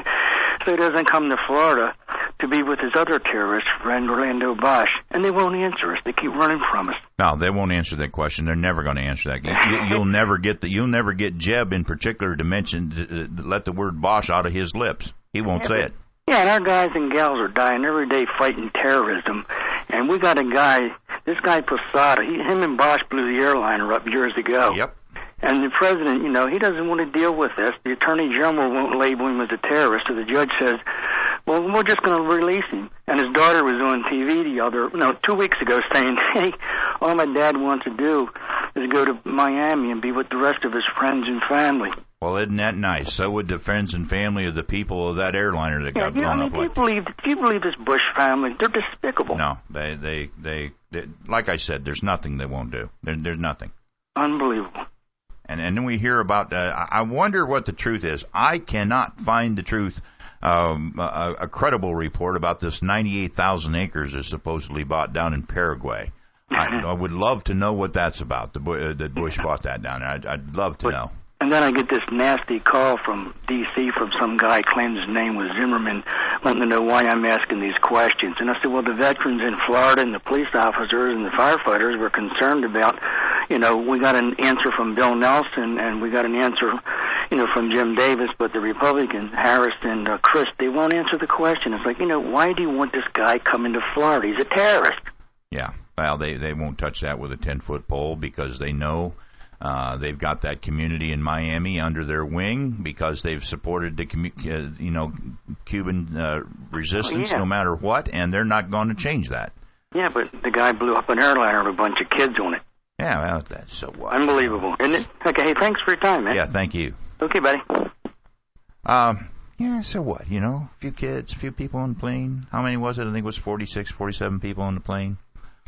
R: so he doesn't come to Florida to be with his other terrorist friend, Orlando Bosch? And they won't answer us. They keep running from us.
L: No, they won't answer that question. They're never going to answer that. You, you'll never get the. You'll never get Jeb in particular to mention, to, to let the word Bosch out of his lips. He won't
R: yeah,
L: say
R: but,
L: it.
R: Yeah, and our guys and gals are dying every day fighting terrorism. And we got a guy, this guy Posada, he, him and Bosch blew the airliner up years ago.
L: Yep.
R: And the president, you know, he doesn't want to deal with this. The attorney general won't label him as a terrorist, so the judge says, well, we're just going to release him. And his daughter was on T V the other, no, two weeks ago saying, hey, all my dad wants to do is go to Miami and be with the rest of his friends and family.
L: Well, isn't that nice? So would the friends and family of the people of that airliner that
R: yeah,
L: got
R: yeah,
L: blown
R: I mean,
L: up.
R: Do you
L: Like,
R: believe? Do you believe this Bush family? They're despicable.
L: no, they, they, they, they, like I said, there's nothing they won't do. There, there's nothing.
R: Unbelievable.
L: And and then we hear about. Uh, I wonder what the truth is. I cannot find the truth. Um, a, a credible report about this ninety-eight thousand acres is supposedly bought down in Paraguay. I, I would love to know what that's about. The uh, that Bush bought that down there. I'd, I'd love to
R: but,
L: know.
R: And then I get this nasty call from D C from some guy claims his name was Zimmerman, wanting to know why I'm asking these questions. And I said, well, the veterans in Florida and the police officers and the firefighters were concerned about, you know, we got an answer from Bill Nelson and we got an answer, you know, from Jim Davis, but the Republicans, Harris and uh, Crist, they won't answer the question. It's like, you know, why do you want this guy coming to Florida? He's a terrorist.
L: Yeah, well, they, they won't touch that with a ten-foot pole because they know uh, they've got that community in Miami under their wing because they've supported the, commu- uh, you know, Cuban uh, resistance
R: oh, yeah.
L: no matter what, and they're not going to change that.
R: Yeah, but the guy blew up an airliner with a bunch of kids on it.
L: Yeah, well, that's so what?
R: Unbelievable, isn't it? Okay, hey, thanks for your time, man.
L: Yeah, thank you.
R: Okay, buddy.
L: Um, yeah, so what? You know, a few kids, a few people on the plane. How many was it? I think it was forty-six, forty-seven people on the plane.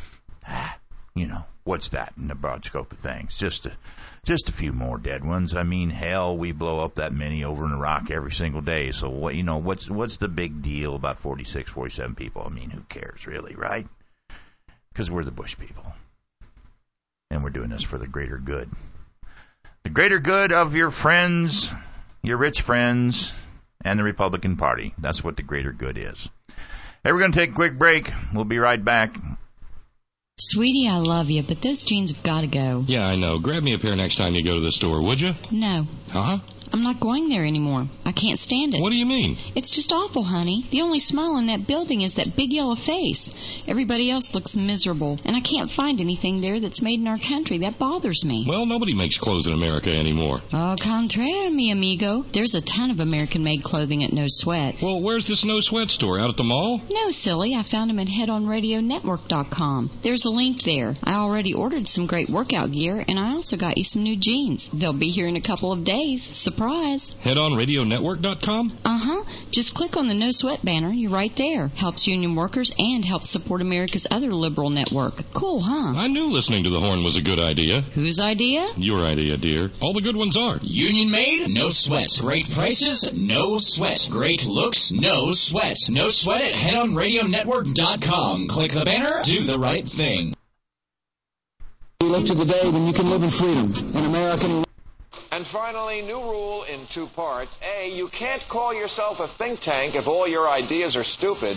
L: You know, what's that in the broad scope of things? Just a, just a few more dead ones. I mean, hell, we blow up that many over in Iraq every single day. So what? You know, what's what's the big deal about forty-six, forty-seven people? I mean, who cares really, right? Because we're the Bush people. And we're doing this for the greater good. The greater good of your friends, your rich friends, and the Republican Party. That's what the greater good is. Hey, we're going to take a quick break. We'll be right back.
S: Sweetie, I love you, but those jeans have got to go.
T: Yeah, I know. Grab me a pair next time you go to the store, would you?
S: No.
T: Uh-huh.
S: I'm not going there anymore. I can't stand it.
T: What do you mean?
S: It's just awful, honey. The only smile in that building is that big yellow face. Everybody else looks miserable, and I can't find anything there that's made in our country. That bothers me.
T: Well, nobody makes clothes in America anymore.
S: Au contraire, mi amigo. There's a ton of American-made clothing at No Sweat.
T: Well, where's this No Sweat store? Out at the mall?
S: No, silly. I found them at head on radio network dot com. There's a link there. I already ordered some great workout gear, and I also got you some new jeans. They'll be here in a couple of days. Surprise.
T: head on radio network dot com?
S: Uh-huh. Just click on the No Sweat banner. You're right there. Helps union workers and helps support America's other liberal network. Cool, huh?
T: I knew listening to the horn was a good idea.
S: Whose idea?
T: Your idea, dear. All the good ones are.
U: Union made? No sweat. Great prices? No sweat. Great looks? No sweat. No sweat at head on radio network dot com. Click the banner. Do the right thing.
V: We look to the day when you can live in freedom. An American...
W: And finally, new rule in two parts. A, you can't call yourself a think tank if all your ideas are stupid.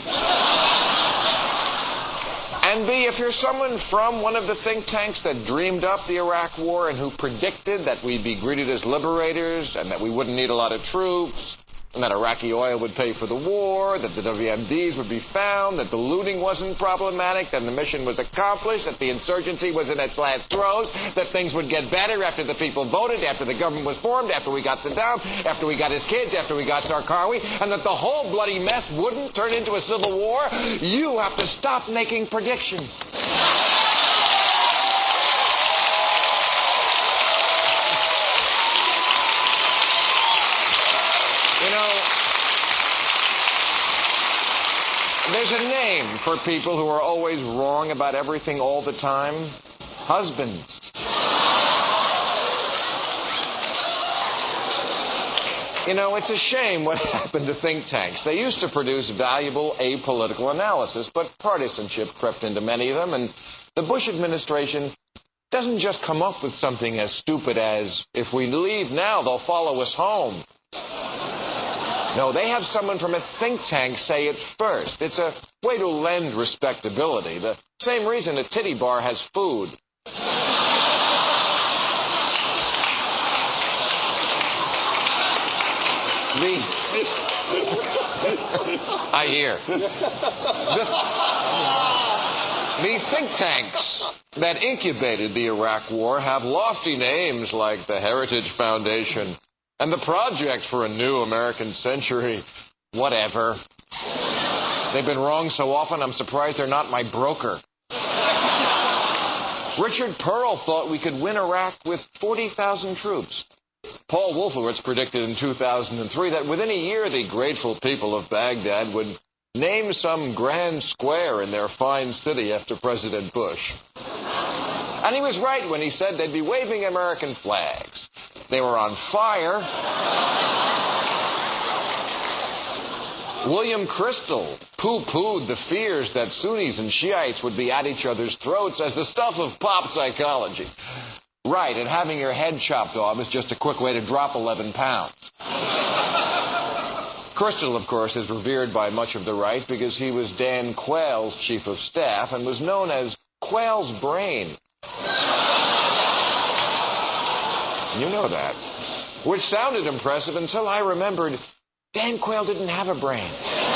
W: And B, if you're someone from one of the think tanks that dreamed up the Iraq War and who predicted that we'd be greeted as liberators and that we wouldn't need a lot of troops, and that Iraqi oil would pay for the war, that the W M Ds would be found, that the looting wasn't problematic, that the mission was accomplished, that the insurgency was in its last throes, that things would get better after the people voted, after the government was formed, after we got Saddam, after we got his kids, after we got Zarqawi, and that the whole bloody mess wouldn't turn into a civil war, you have to stop making predictions. You know, there's a name for people who are always wrong about everything all the time. Husbands. You know, it's a shame what happened to think tanks. They used to produce valuable apolitical analysis, but partisanship crept into many of them, and the Bush administration doesn't just come up with something as stupid as, if we leave now, they'll follow us home. No, they have someone from a think tank say it first. It's a way to lend respectability. The same reason a titty bar has food. The... I hear. The... the think tanks that incubated the Iraq War have lofty names like the Heritage Foundation and the Project for a New American Century. Whatever. They've been wrong so often, I'm surprised they're not my broker. Richard Pearl thought we could win Iraq with forty thousand troops. Paul Wolfowitz predicted in two thousand three that within a year the grateful people of Baghdad would name some grand square in their fine city after President Bush. And he was right when he said they'd be waving American flags. They were on fire. William Crystal poo-pooed the fears that Sunnis and Shiites would be at each other's throats as the stuff of pop psychology. Right, and having your head chopped off is just a quick way to drop eleven pounds. Crystal, of course, is revered by much of the right because he was Dan Quayle's chief of staff and was known as Quayle's brain. You know that. Which sounded impressive until I remembered Dan Quayle didn't have a brain.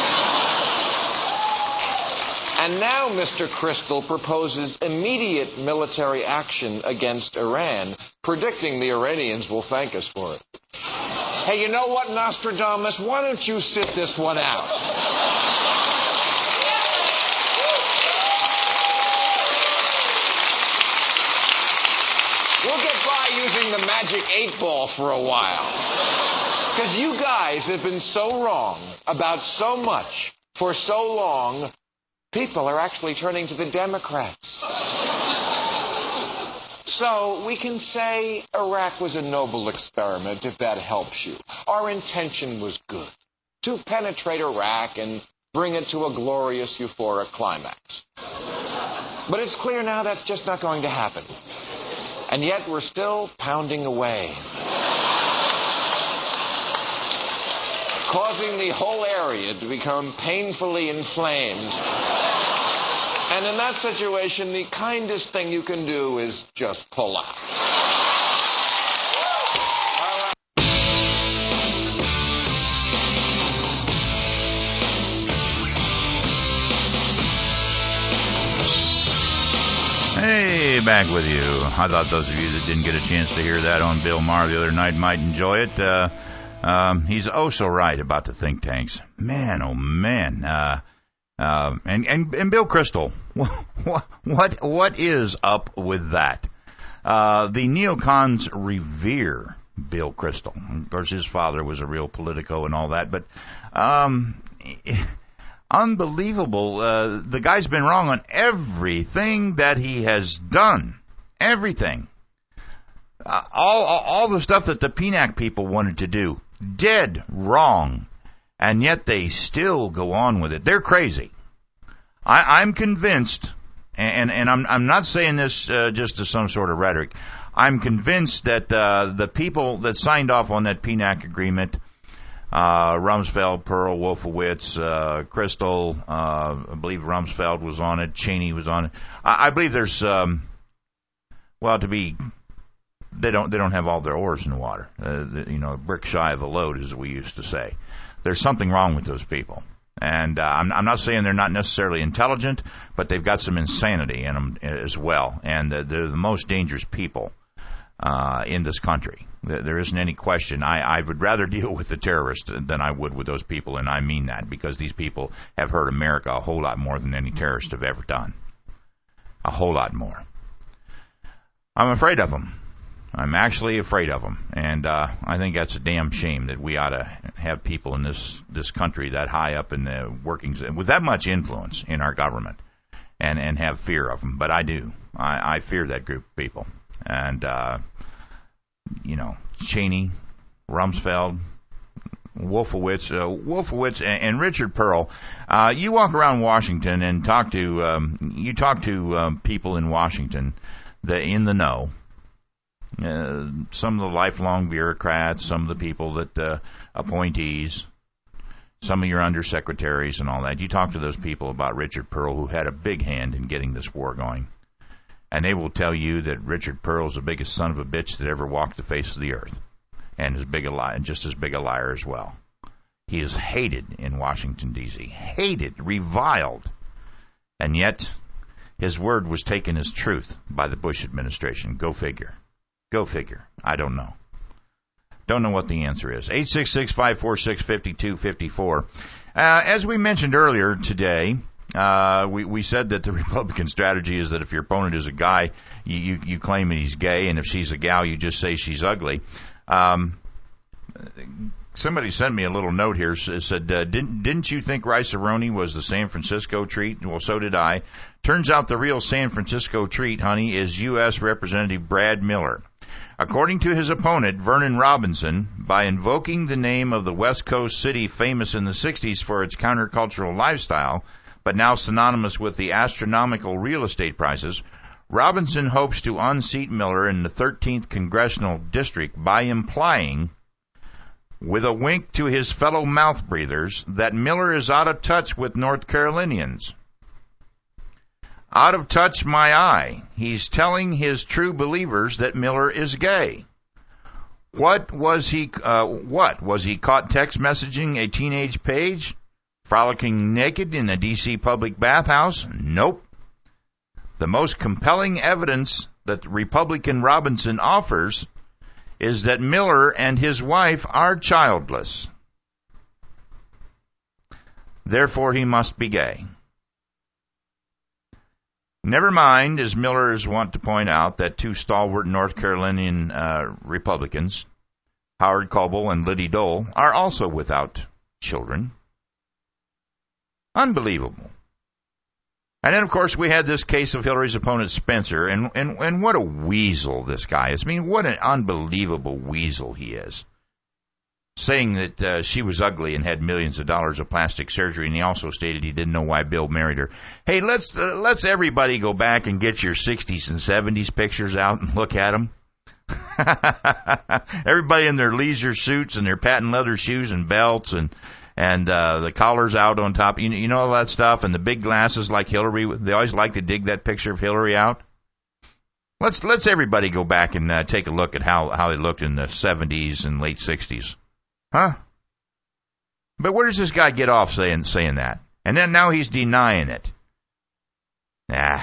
W: And now Mister Crystal proposes immediate military action against Iran, predicting the Iranians will thank us for it. Hey, you know what, Nostradamus? Why don't you sit this one out? We'll get by using the magic eight ball for a while. Because you guys have been so wrong about so much for so long, people are actually turning to the Democrats. So we can say Iraq was a noble experiment, if that helps you. Our intention was good, to penetrate Iraq and bring it to a glorious euphoric climax. But it's clear now that's just not going to happen. And yet we're still pounding away, causing the whole area to become painfully inflamed. And in that situation, the kindest thing you can do is just pull out.
L: Hey, back with you. I thought those of you that didn't get a chance to hear that on Bill Maher the other night might enjoy it. Uh, um, he's oh so right about the think tanks. Man, oh man. Uh, uh, and, and, and Bill Kristol, what, what, what is up with that? Uh, the neocons revere Bill Kristol. Of course, his father was a real politico and all that, but, um, unbelievable. Uh, the guy's been wrong on everything that he has done. Everything. Uh, all, all all the stuff that the P N A C people wanted to do. Dead wrong. And yet they still go on with it. They're crazy. I, I'm convinced, and, and I'm, I'm not saying this uh, just as some sort of rhetoric. I'm convinced that uh, the people that signed off on that P N A C agreement, Uh, Rumsfeld, Pearl, Wolfowitz, uh, Kristol, uh, I believe Rumsfeld was on it, Cheney was on it. I, I believe there's, um, well, to be, they don't, they don't have all their oars in the water. Uh, the, you know, a brick shy of a load, as we used to say. There's something wrong with those people. And, uh, I'm, I'm not saying they're not necessarily intelligent, but they've got some insanity in them as well. And uh, they're the most dangerous people, uh, in this country. There isn't any question. I, I would rather deal with the terrorists than I would with those people, and I mean that because these people have hurt America a whole lot more than any terrorists have ever done. A whole lot more. I'm afraid of them. I'm actually afraid of them, and uh, I think that's a damn shame that we ought to have people in this, this country that high up in the workings, with that much influence in our government, and, and have fear of them. But I do. I, I fear that group of people. And, uh, you know, Cheney, Rumsfeld, Wolfowitz, uh, Wolfowitz, and, and Richard Pearl. Uh, you walk around Washington and talk to um, you talk to um, people in Washington, that in the know. Uh, some of the lifelong bureaucrats, some of the people that uh, appointees, some of your undersecretaries and all that. You talk to those people about Richard Pearl, who had a big hand in getting this war going. And they will tell you that Richard Pearl's the biggest son of a bitch that ever walked the face of the earth. And as big a liar, and just as big a liar as well. He is hated in Washington, D C Hated, reviled. And yet, his word was taken as truth by the Bush administration. Go figure. Go figure. I don't know. Don't know what the answer is. eight six six, five four six, five two five four. Uh, as we mentioned earlier today, Uh, we, we said that the Republican strategy is that if your opponent is a guy, you, you, you claim that he's gay, and if she's a gal, you just say she's ugly. Um, somebody sent me a little note here, said, uh, didn't, didn't you think Rice-A-Roni was the San Francisco treat? Well, so did I. Turns out the real San Francisco treat, honey, is U S Representative Brad Miller. According to his opponent, Vernon Robinson, by invoking the name of the West Coast city famous in the sixties for its countercultural lifestyle, but now synonymous with the astronomical real estate prices, Robinson hopes to unseat Miller in the thirteenth Congressional District by implying, with a wink to his fellow mouth breathers, that Miller is out of touch with North Carolinians. Out of touch, my eye. He's telling his true believers that Miller is gay. What was he, uh, what? Was he caught text messaging a teenage page? Frolicking naked in the D C public bathhouse? Nope. The most compelling evidence that Republican Robinson offers is that Miller and his wife are childless. Therefore, he must be gay. Never mind, as Miller is wont to point out, that two stalwart North Carolinian uh, Republicans, Howard Coble and Liddy Dole, are also without children. Unbelievable. And then, of course, we had this case of Hillary's opponent, Spencer, and, and, and what a weasel this guy is. I mean, what an unbelievable weasel he is. saying that uh, she was ugly and had millions of dollars of plastic surgery, and he also stated he didn't know why Bill married her. Hey, let's uh, let's everybody go back and get your sixties and seventies pictures out and look at them. Everybody in their leisure suits and their patent leather shoes and belts and and uh, the collars out on top. You, you know all that stuff, and the big glasses like Hillary. They always like to dig that picture of Hillary out. Let's let's everybody go back and uh, take a look at how, how they looked in the seventies and late sixties. Huh? But where does this guy get off saying saying that? And then now he's denying it. Nah.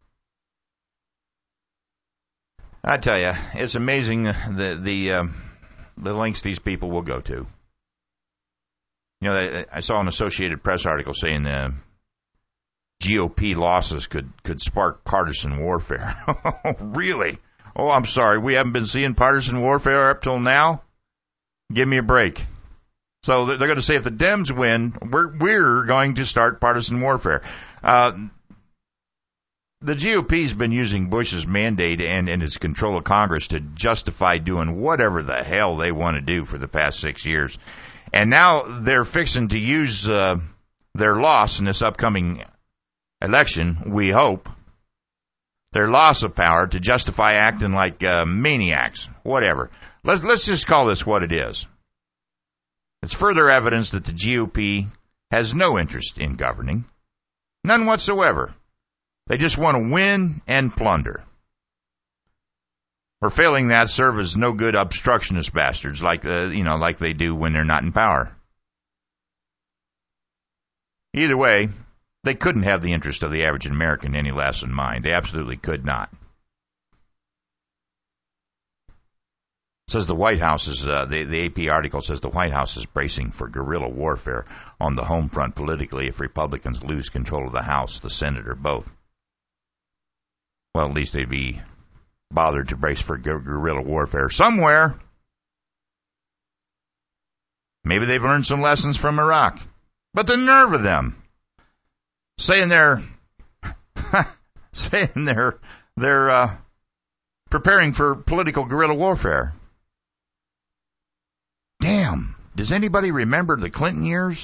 L: I tell you, it's amazing the the um, the lengths these people will go to. You know, I saw an Associated Press article saying the G O P losses could, could spark partisan warfare. Really? Oh, I'm sorry. We haven't been seeing partisan warfare up till now? Give me a break. So they're going to say if the Dems win, we're, we're going to start partisan warfare. Uh, the G O P's been using Bush's mandate and, and his control of Congress to justify doing whatever the hell they want to do for the past six years. And now they're fixing to use uh, their loss in this upcoming election, we hope, their loss of power to justify acting like uh, maniacs, whatever. Let's, let's just call this what it is. It's further evidence that the G O P has no interest in governing. None whatsoever. They just want to win and plunder. Or failing that, serve as no good obstructionist bastards like, uh, you know, like they do when they're not in power. Either way, they couldn't have the interest of the average American any less in mind. They absolutely could not. It says the White House is, uh, the, the A P article says the White House is bracing for guerrilla warfare on the home front politically if Republicans lose control of the House, the Senate, or both. Well, at least they'd be bothered to brace for gu- guerrilla warfare somewhere. Maybe they've learned some lessons from Iraq. But the nerve of them saying they're saying they're they're uh, preparing for political guerrilla warfare. Damn! Does anybody remember the Clinton years?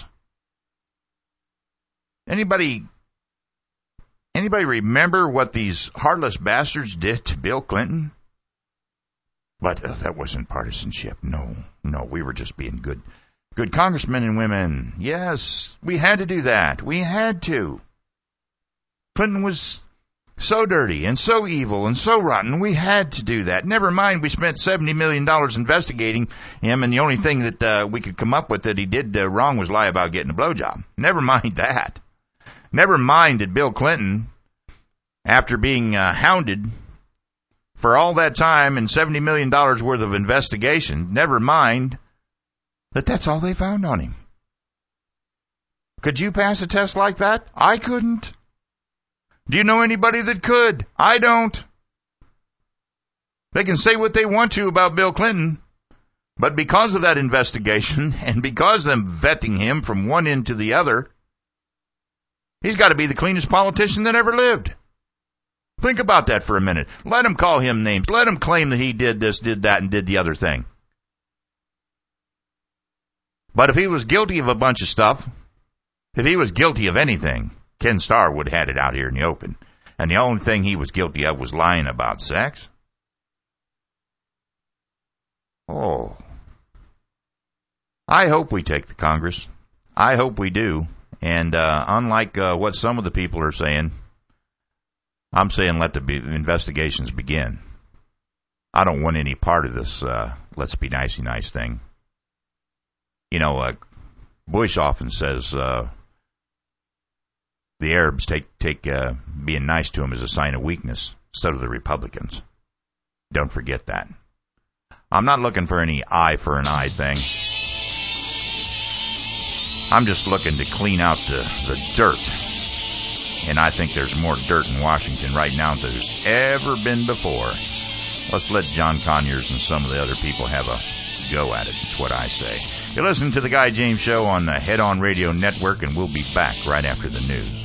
L: Anybody? Anybody remember what these heartless bastards did to Bill Clinton? But uh, that wasn't partisanship. No, no, we were just being good, good congressmen and women. Yes, we had to do that. We had to. Clinton was so dirty and so evil and so rotten. We had to do that. Never mind, we spent seventy million dollars investigating him, and the only thing that uh, we could come up with that he did uh, wrong was lie about getting a blowjob. Never mind that. Never mind that Bill Clinton, after being uh, hounded for all that time and seventy million dollars worth of investigation, never mind that that's all they found on him. Could you pass a test like that? I couldn't. Do you know anybody that could? I don't. They can say what they want to about Bill Clinton, but because of that investigation and because of them vetting him from one end to the other, he's got to be the cleanest politician that ever lived. Think about that for a minute. Let him call him names. Let him claim that he did this, did that, and did the other thing. But if he was guilty of a bunch of stuff, if he was guilty of anything, Ken Starr would have had it out here in the open. And the only thing he was guilty of was lying about sex. Oh. I hope we take the Congress. I hope we do. And uh, unlike uh, what some of the people are saying, I'm saying let the be- investigations begin. I don't want any part of this uh, let's be nicey nice thing. You know, uh, Bush often says uh, the Arabs take take uh, being nice to him as a sign of weakness. So do the Republicans. Don't forget that. I'm not looking for any eye for an eye thing. I'm just looking to clean out the, the dirt. And I think there's more dirt in Washington right now than there's ever been before. Let's let John Conyers and some of the other people have a go at it. It's what I say. You're listening to the Guy James Show on the Head On Radio Network, and we'll be back right after the news.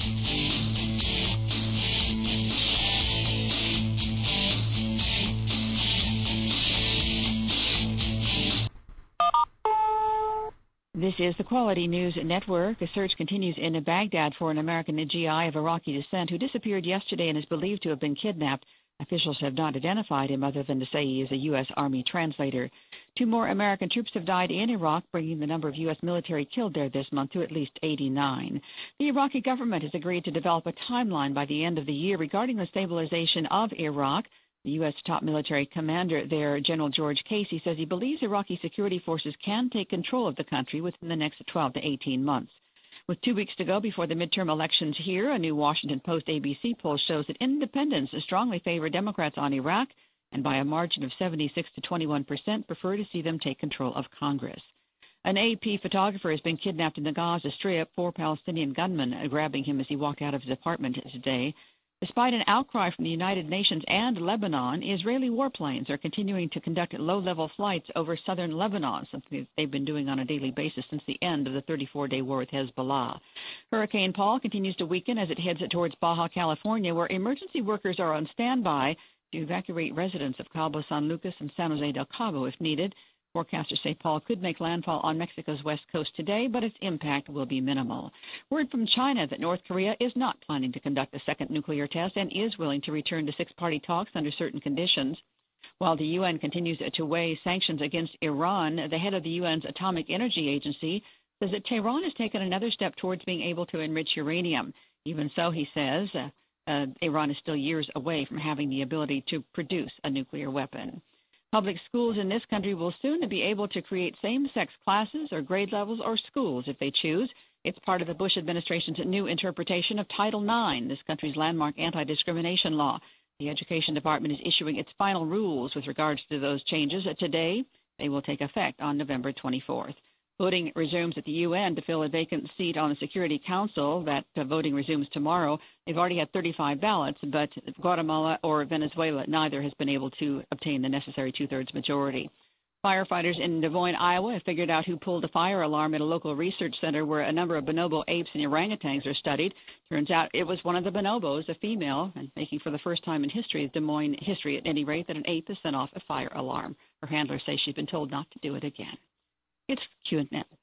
B: This is the Quality News Network. A search continues in Baghdad for an American G I of Iraqi descent who disappeared yesterday and is believed to have been kidnapped. Officials have not identified him other than to say he is a U S. Army translator. Two more American troops have died in Iraq, bringing the number of U S military killed there this month to at least eighty-nine. The Iraqi government has agreed to develop a timeline by the end of the year regarding the stabilization of Iraq. The U S top military commander there, General George Casey, says he believes Iraqi security forces can take control of the country within the next twelve to eighteen months. With two weeks to go before the midterm elections here, a new Washington Post A B C poll shows that independents strongly favor Democrats on Iraq and by a margin of seventy-six to twenty-one percent prefer to see them take control of Congress. An A P photographer has been kidnapped in the Gaza Strip, four Palestinian gunmen grabbing him as he walked out of his apartment today. Despite an outcry from the United Nations and Lebanon, Israeli warplanes are continuing to conduct low-level flights over southern Lebanon, something they've been doing on a daily basis since the end of the thirty-four day war with Hezbollah. Hurricane Paul continues to weaken as it heads towards Baja California, where emergency workers are on standby to evacuate residents of Cabo San Lucas and San Jose del Cabo if needed. Forecasters say Paul could make landfall on Mexico's west coast today, but its impact will be minimal. Word from China that North Korea is not planning to conduct a second nuclear test and is willing to return to six-party talks under certain conditions. While the U N continues to weigh sanctions against Iran, the head of the U N's Atomic Energy Agency says that Tehran has taken another step towards being able to enrich uranium. Even so, he says, uh, uh, Iran is still years away from having the ability to produce a nuclear weapon. Public schools in this country will soon be able to create same-sex classes or grade levels or schools if they choose. It's part of the Bush administration's new interpretation of Title nine, this country's landmark anti-discrimination law. The Education Department is issuing its final rules with regards to those changes. Today, they will take effect on November twenty-fourth. Voting resumes at the U N to fill a vacant seat on the Security Council. That uh, voting resumes tomorrow. They've already had thirty-five ballots, but Guatemala or Venezuela, neither has been able to obtain the necessary two-thirds majority. Firefighters in Des Moines, Iowa, have figured out who pulled a fire alarm at a local research center where a number of bonobo apes and orangutans are studied. Turns out it was one of the bonobos, a female, and making for the first time in history, Des Moines history at any rate, that an ape has sent off a fire alarm. Her handlers say she's been told not to do it again. It's Q and A.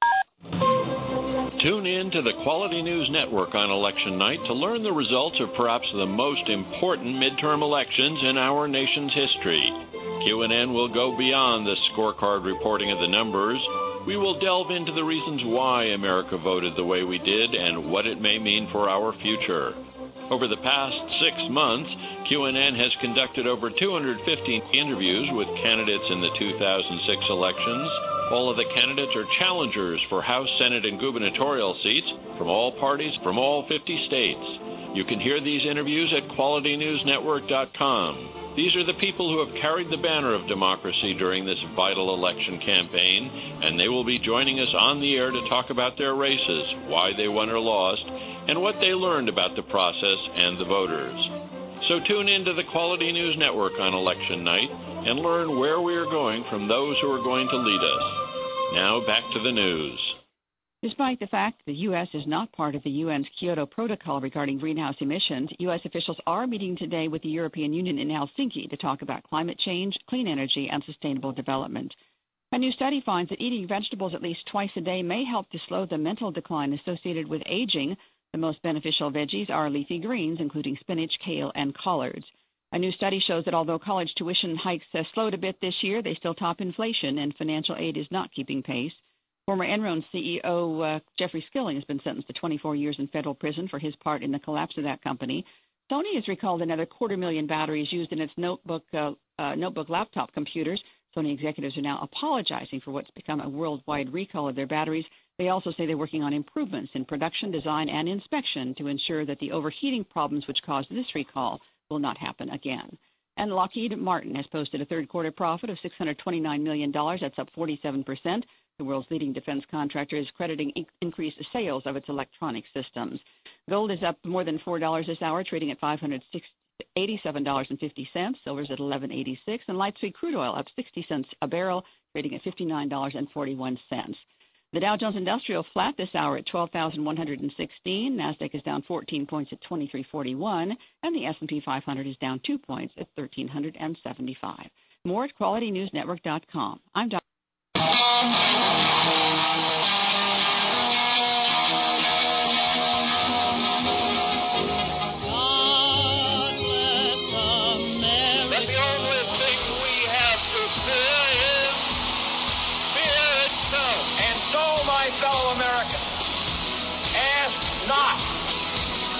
E: Tune in to the Quality News Network on election night to learn the results of perhaps the most important midterm elections in our nation's history. Q and N will go beyond the scorecard reporting of the numbers. We will delve into the reasons why America voted the way we did and what it may mean for our future. Over the past six months, Q and N has conducted over two hundred fifty interviews with candidates in the two thousand six elections. All of the candidates are challengers for House, Senate, and gubernatorial seats from all parties from all fifty states. You can hear these interviews at quality news network dot com. These are the people who have carried the banner of democracy during this vital election campaign, and they will be joining us on the air to talk about their races, why they won or lost, and what they learned about the process and the voters. So tune in to the Quality News Network on election night and learn where we are going from those who are going to lead us. Now back to the news.
B: Despite the fact the U S is not part of the U N's Kyoto Protocol regarding greenhouse emissions, U S officials are meeting today with the European Union in Helsinki to talk about climate change, clean energy, and sustainable development. A new study finds that eating vegetables at least twice a day may help to slow the mental decline associated with aging. The most beneficial veggies are leafy greens, including spinach, kale, and collards. A new study shows that although college tuition hikes have slowed a bit this year, they still top inflation, and financial aid is not keeping pace. Former Enron C E O uh, Jeffrey Skilling has been sentenced to twenty-four years in federal prison for his part in the collapse of that company. Sony has recalled another quarter million batteries used in its notebook, uh, uh, notebook laptop computers. Sony executives are now apologizing for what's become a worldwide recall of their batteries. They also say they're working on improvements in production, design, and inspection to ensure that the overheating problems which caused this recall will not happen again. And Lockheed Martin has posted a third-quarter profit of six hundred twenty-nine million dollars. That's up forty-seven percent. The world's leading defense contractor is crediting in- increased sales of its electronic systems. Gold is up more than four dollars this hour, trading at five hundred eighty-seven dollars and fifty cents. Silver's at eleven eighty-six. And light sweet crude oil up sixty cents a barrel, trading at fifty-nine dollars and forty-one cents. The Dow Jones Industrial flat this hour at twelve thousand one hundred sixteen. NASDAQ is down fourteen points at twenty-three forty-one. And the S and P five hundred is down two points at one thousand three hundred seventy-five. More at quality news network dot com. I'm Doctor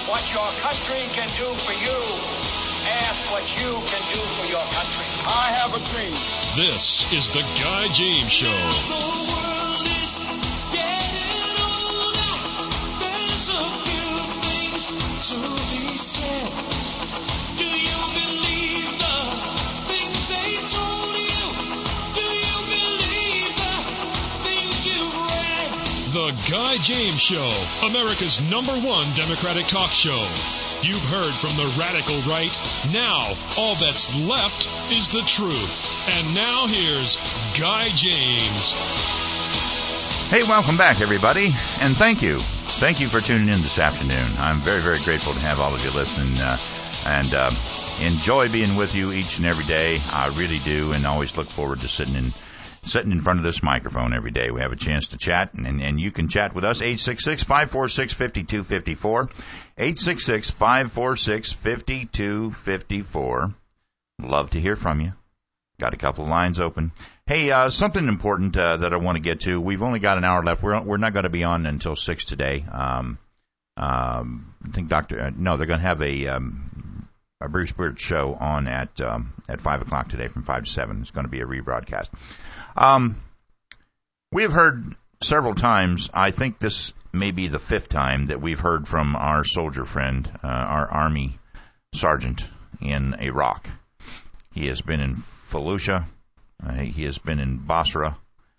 J: what your country can do for you. Ask what you can do for your country. I have a dream.
A: This is the Guy James Show.
K: To be said. Do you believe the things they told you? Do you believe the things you read?
A: The Guy James Show, America's number one Democratic talk show. You've heard from the radical right. Now, all that's left is the truth. And now here's Guy James.
L: Hey, welcome back, everybody, and thank you. Thank you for tuning in this afternoon. I'm very, very grateful to have all of you listening, uh, and uh, enjoy being with you each and every day. I really do, and always look forward to sitting in sitting in front of this microphone every day. We have a chance to chat, and, and, and you can chat with us, eight six six, five four six, five two five four, eight six six, five four six, five two five four. Love to hear from you. Got a couple of lines open. Hey, uh, something important uh, that I want to get to. We've only got an hour left. We're we're not going to be on until six today. Um, um, I think Doctor Uh, no, they're going to have a um, a Bruce Byrd show on at um, at five o'clock today from five to seven. It's going to be a rebroadcast. Um, we've heard several times. I think this may be the fifth time that we've heard from our soldier friend, uh, our Army sergeant in Iraq. He has been in Fallujah. Uh, he has been in Basra,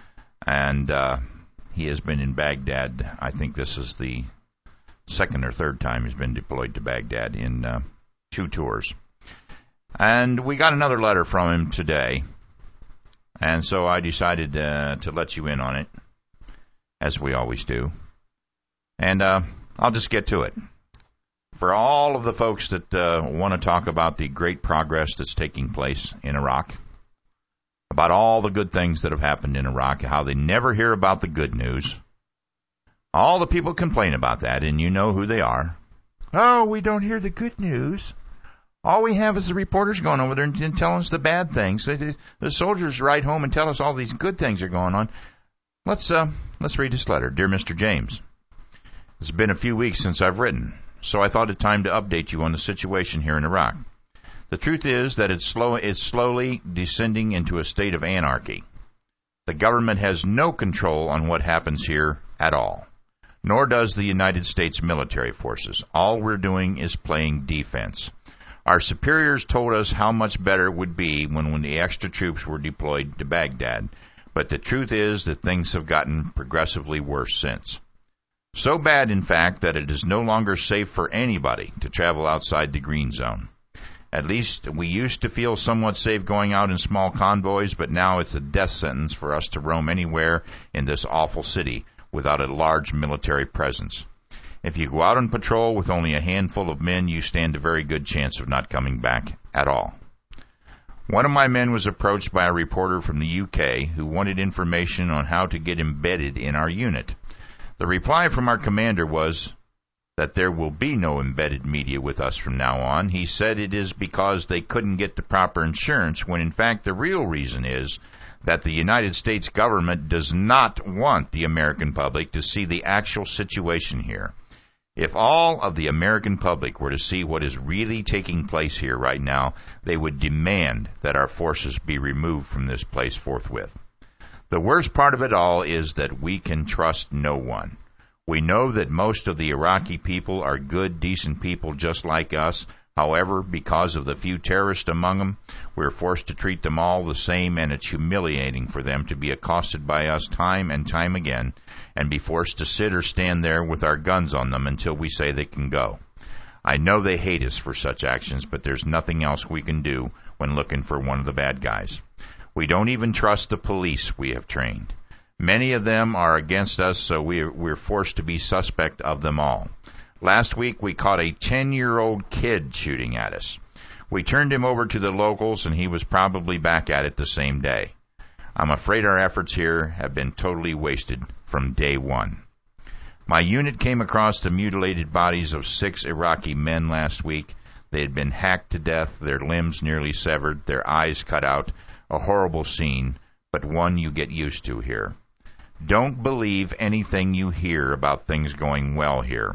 L: and uh, he has been in Baghdad. I think this is the second or third time he's been deployed to Baghdad in uh, two tours. And we got another letter from him today, and so I decided uh, to let you in on it, as we always do. And uh, I'll just get to it. For all of the folks that uh, want to talk about the great progress that's taking place in Iraq, about all the good things that have happened in Iraq, how they never hear about the good news. All the people complain about that, and you know who they are. Oh, we don't hear the good news. All we have is the reporters going over there and, and telling us the bad things. The, the soldiers write home and tell us all these good things are going on. Let's uh, let's read this letter. Dear Mister James, it's been a few weeks since I've written, so I thought it time to update you on the situation here in Iraq. The truth is that it's slow, it's slowly descending into a state of anarchy. The government has no control on what happens here at all, nor does the United States military forces. All we're doing is playing defense. Our superiors told us how much better it would be when, when the extra troops were deployed to Baghdad, but the truth is that things have gotten progressively worse since. So bad, in fact, that it is no longer safe for anybody to travel outside the green zone. At least we used to feel somewhat safe going out in small convoys, but now it's a death sentence for us to roam anywhere in this awful city without a large military presence. If you go out on patrol with only a handful of men, you stand a very good chance of not coming back at all. One of my men was approached by a reporter from the U K who wanted information on how to get embedded in our unit. The reply from our commander was that there will be no embedded media with us from now on. He said it is because they couldn't get the proper insurance, when in fact the real reason is that the United States government does not want the American public to see the actual situation here. If all of the American public were to see what is really taking place here right now, they would demand that our forces be removed from this place forthwith. The worst part of it all is that we can trust no one. We know that most of the Iraqi people are good, decent people just like us. However, because of the few terrorists among them, we're forced to treat them all the same, and it's humiliating for them to be accosted by us time and time again and be forced to sit or stand there with our guns on them until we say they can go. I know they hate us for such actions, but there's nothing else we can do when looking for one of the bad guys. We don't even trust the police we have trained. Many of them are against us, so we're, we're forced to be suspect of them all. Last week, we caught a ten-year-old kid shooting at us. We turned him over to the locals, and he was probably back at it the same day. I'm afraid our efforts here have been totally wasted from day one. My unit came across the mutilated bodies of six Iraqi men last week. They had been hacked to death, their limbs nearly severed, their eyes cut out. A horrible scene, but one you get used to here. Don't believe anything you hear about things going well here.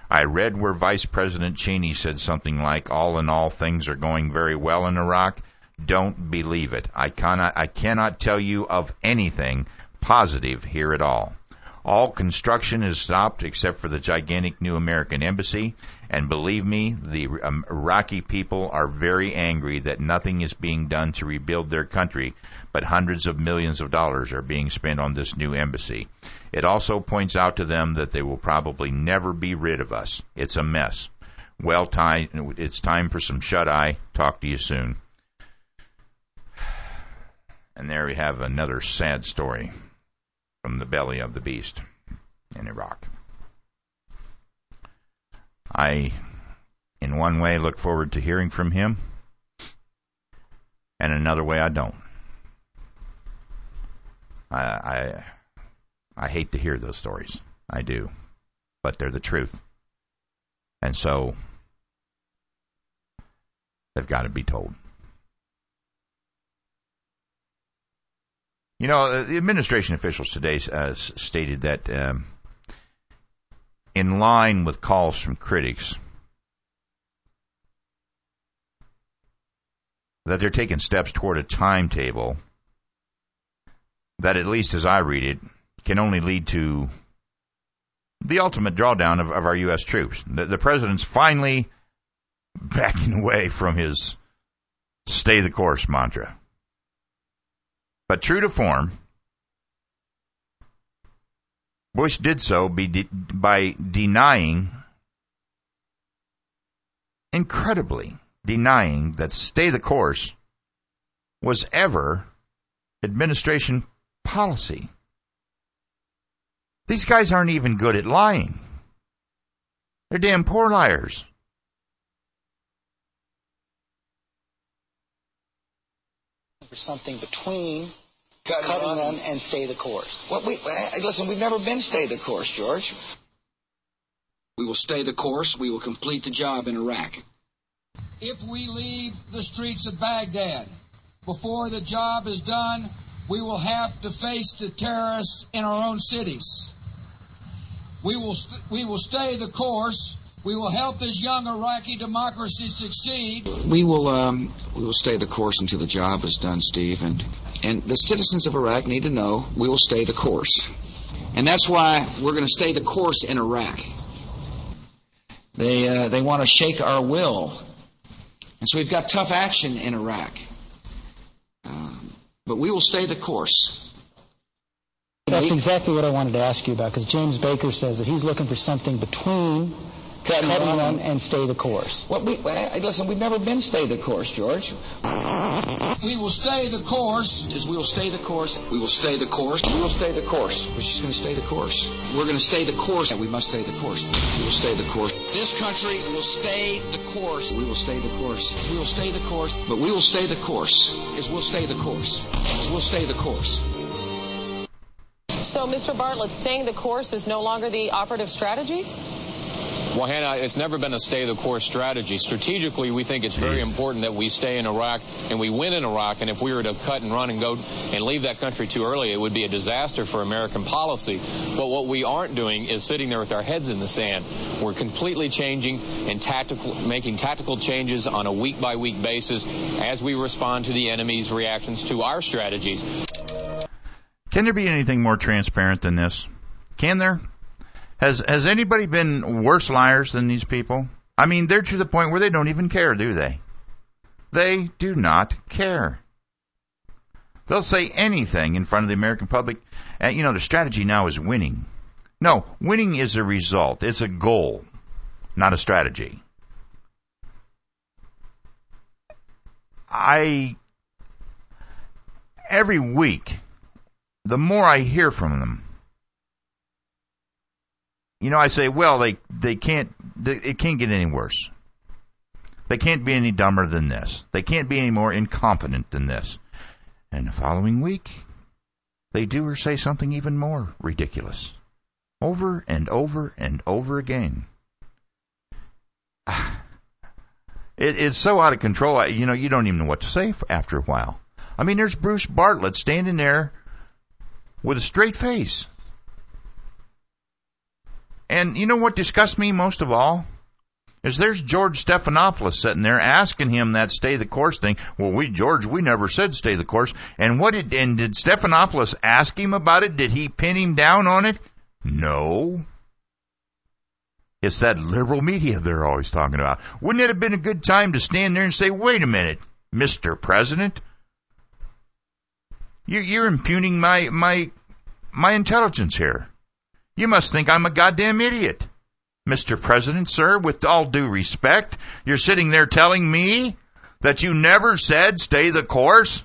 L: I read where Vice President Cheney said something like, all in all, things are going very well in Iraq. Don't believe it. I cannot, I cannot tell you of anything positive here at all. All construction is stopped except for the gigantic new American embassy. And believe me, the um, Iraqi people are very angry that nothing is being done to rebuild their country, but hundreds of millions of dollars are being spent on this new embassy. It also points out to them that they will probably never be rid of us. It's a mess. Well, time, it's time for some shut-eye. Talk to you soon. And there we have another sad story from the belly of the beast in Iraq. I, in one way, look forward to hearing from him, and another way I don't. I, I, I hate to hear those stories. I do. But they're the truth. And so, they've got to be told. You know, the administration officials today uh, stated that um, in line with calls from critics, that they're taking steps toward a timetable that, at least as I read it, can only lead to the ultimate drawdown of, of our U S troops. The, the president's finally backing away from his stay the course mantra. But true to form, Bush did so be de- by denying, incredibly denying, that stay the course was ever administration policy. These guys aren't even good at lying. They're damn poor liars.
C: For something between cutting run and stay the course.
G: Well, we, listen, we've never been stay the course, George.
H: We will stay the course. We will complete the job in Iraq.
X: If we leave the streets of Baghdad before the job is done, we will have to face the terrorists in our own cities. We will, st- we will stay the course. We will help this young Iraqi democracy succeed.
H: We will um, we will stay the course until the job is done, Steve. And, and the citizens of Iraq need to know we will stay the course. And that's why we're going to stay the course in Iraq. They, uh, they want to shake our will. And so we've got tough action in Iraq. Um, but we will stay the course.
C: That's exactly what I wanted to ask you about, because James Baker says that he's looking for something between cutting run and stay the course.
G: Well, we, listen, we've never been stay the course, George.
X: We will stay the course.
H: Is we will stay the course. We will stay the course.
G: We will stay the course.
H: We're just going to stay the course. We're going to stay the course. Yeah, we must stay the course. We will stay the course. This country will stay the course. We will stay the course. We will stay the course. But we will stay the course. Is we'll stay the course. Is we'll stay the course.
Y: So, Mister Bartlett, staying the course is no longer the operative strategy?
Z: Well, Hannah, it's never been a stay-the-course strategy. Strategically, we think it's very important that we stay in Iraq and we win in Iraq. And if we were to cut and run and go and leave that country too early, it would be a disaster for American policy. But what we aren't doing is sitting there with our heads in the sand. We're completely changing and tactical, making tactical changes on a week-by-week basis as we respond to the enemy's reactions to our strategies.
L: Can there be anything more transparent than this? Can there? Has has anybody been worse liars than these people? I mean, they're to the point where they don't even care, do they? They do not care. They'll say anything in front of the American public. And, you know, the strategy now is winning. No, winning is a result. It's a goal, not a strategy. I, every week, the more I hear from them, you know, I say, well, they, they can't, they, it can't get any worse. They can't be any dumber than this. They can't be any more incompetent than this. And the following week, they do or say something even more ridiculous. Over and over and over again. It, it's so out of control, you know, you don't even know what to say after a while. I mean, there's Bruce Bartlett standing there with a straight face. And you know what disgusts me most of all? Is there's George Stephanopoulos sitting there asking him that stay the course thing. Well, we, George, we never said stay the course. And what did, and did Stephanopoulos ask him about it? Did he pin him down on it? No. It's that liberal media they're always talking about. Wouldn't it have been a good time to stand there and say, wait a minute, Mister President? You, you're impugning my, my, my intelligence here. You must think I'm a goddamn idiot. Mister President, sir, with all due respect, you're sitting there telling me that you never said stay the course?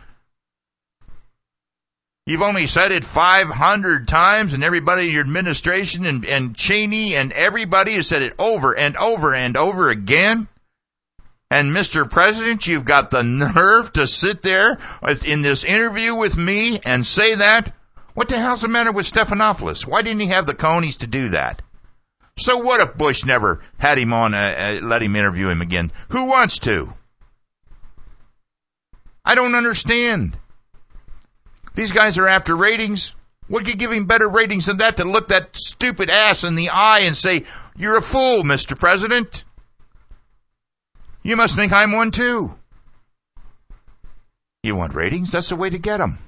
L: You've only said it five hundred times, and everybody in your administration and, and Cheney and everybody has said it over and over and over again. And Mister President, you've got the nerve to sit there in this interview with me and say that? What the hell's the matter with Stephanopoulos? Why didn't he have the cojones to do that? So what if Bush never had him on, uh, uh, let him interview him again? Who wants to? I don't understand. These guys are after ratings. What could give him better ratings than that, to look that stupid ass in the eye and say, you're a fool, Mister President. You must think I'm one too. You want ratings? That's the way to get them.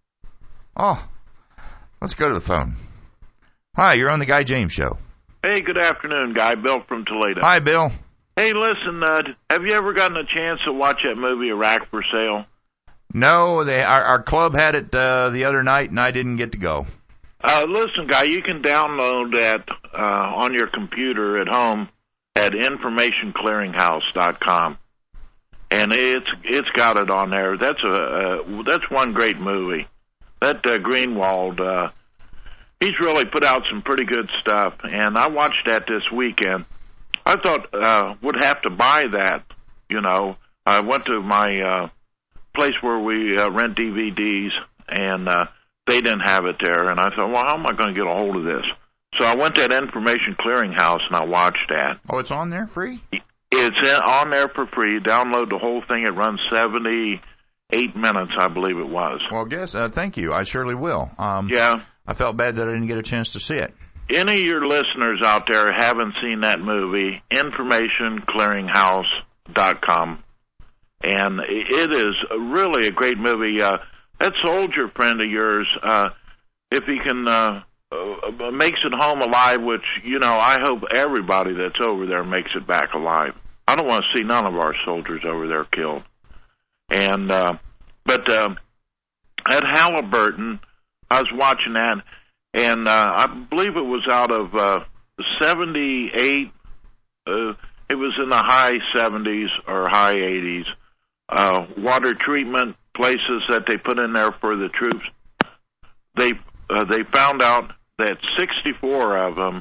L: Oh, let's go to the phone. Hi, you're on the Guy James Show.
D: Hey, good afternoon, Guy. Bill from Toledo.
L: Hi, Bill.
D: Hey, listen, uh, have you ever gotten a chance to watch that movie, Iraq for Sale?
L: No, they, our, our club had it uh, the other night, and I didn't get to go.
D: Uh, listen, Guy, you can download that uh, on your computer at home at information clearinghouse dot com, and it's it's got it on there. That's a uh, that's one great movie. That uh, Greenwald. Uh, He's really put out some pretty good stuff, and I watched that this weekend. I thought uh, would have to buy that, you know. I went to my uh, place where we uh, rent D V Ds, and uh, they didn't have it there. And I thought, well, how am I going to get a hold of this? So I went to that Information Clearinghouse, and I watched that.
L: Oh, it's on there free?
D: It's in, on there for free. Download the whole thing. It runs seventy-eight minutes, I believe it was.
L: Well, guess, uh, thank you. I surely will. Um,
D: yeah.
L: I felt bad that I didn't get a chance to see it.
D: Any of your listeners out there haven't seen that movie, information clearinghouse dot com. And it is really a great movie. Uh, that soldier friend of yours, uh, if he can, uh, uh, makes it home alive, which, you know, I hope everybody that's over there makes it back alive. I don't want to see none of our soldiers over there killed. And, uh, but, uh, at Halliburton, I was watching that, and uh, I believe it was out of uh, seventy-eight. Uh, it was in the high seventies or high eighties. Uh, water treatment places that they put in there for the troops. They uh, they found out that sixty-four of them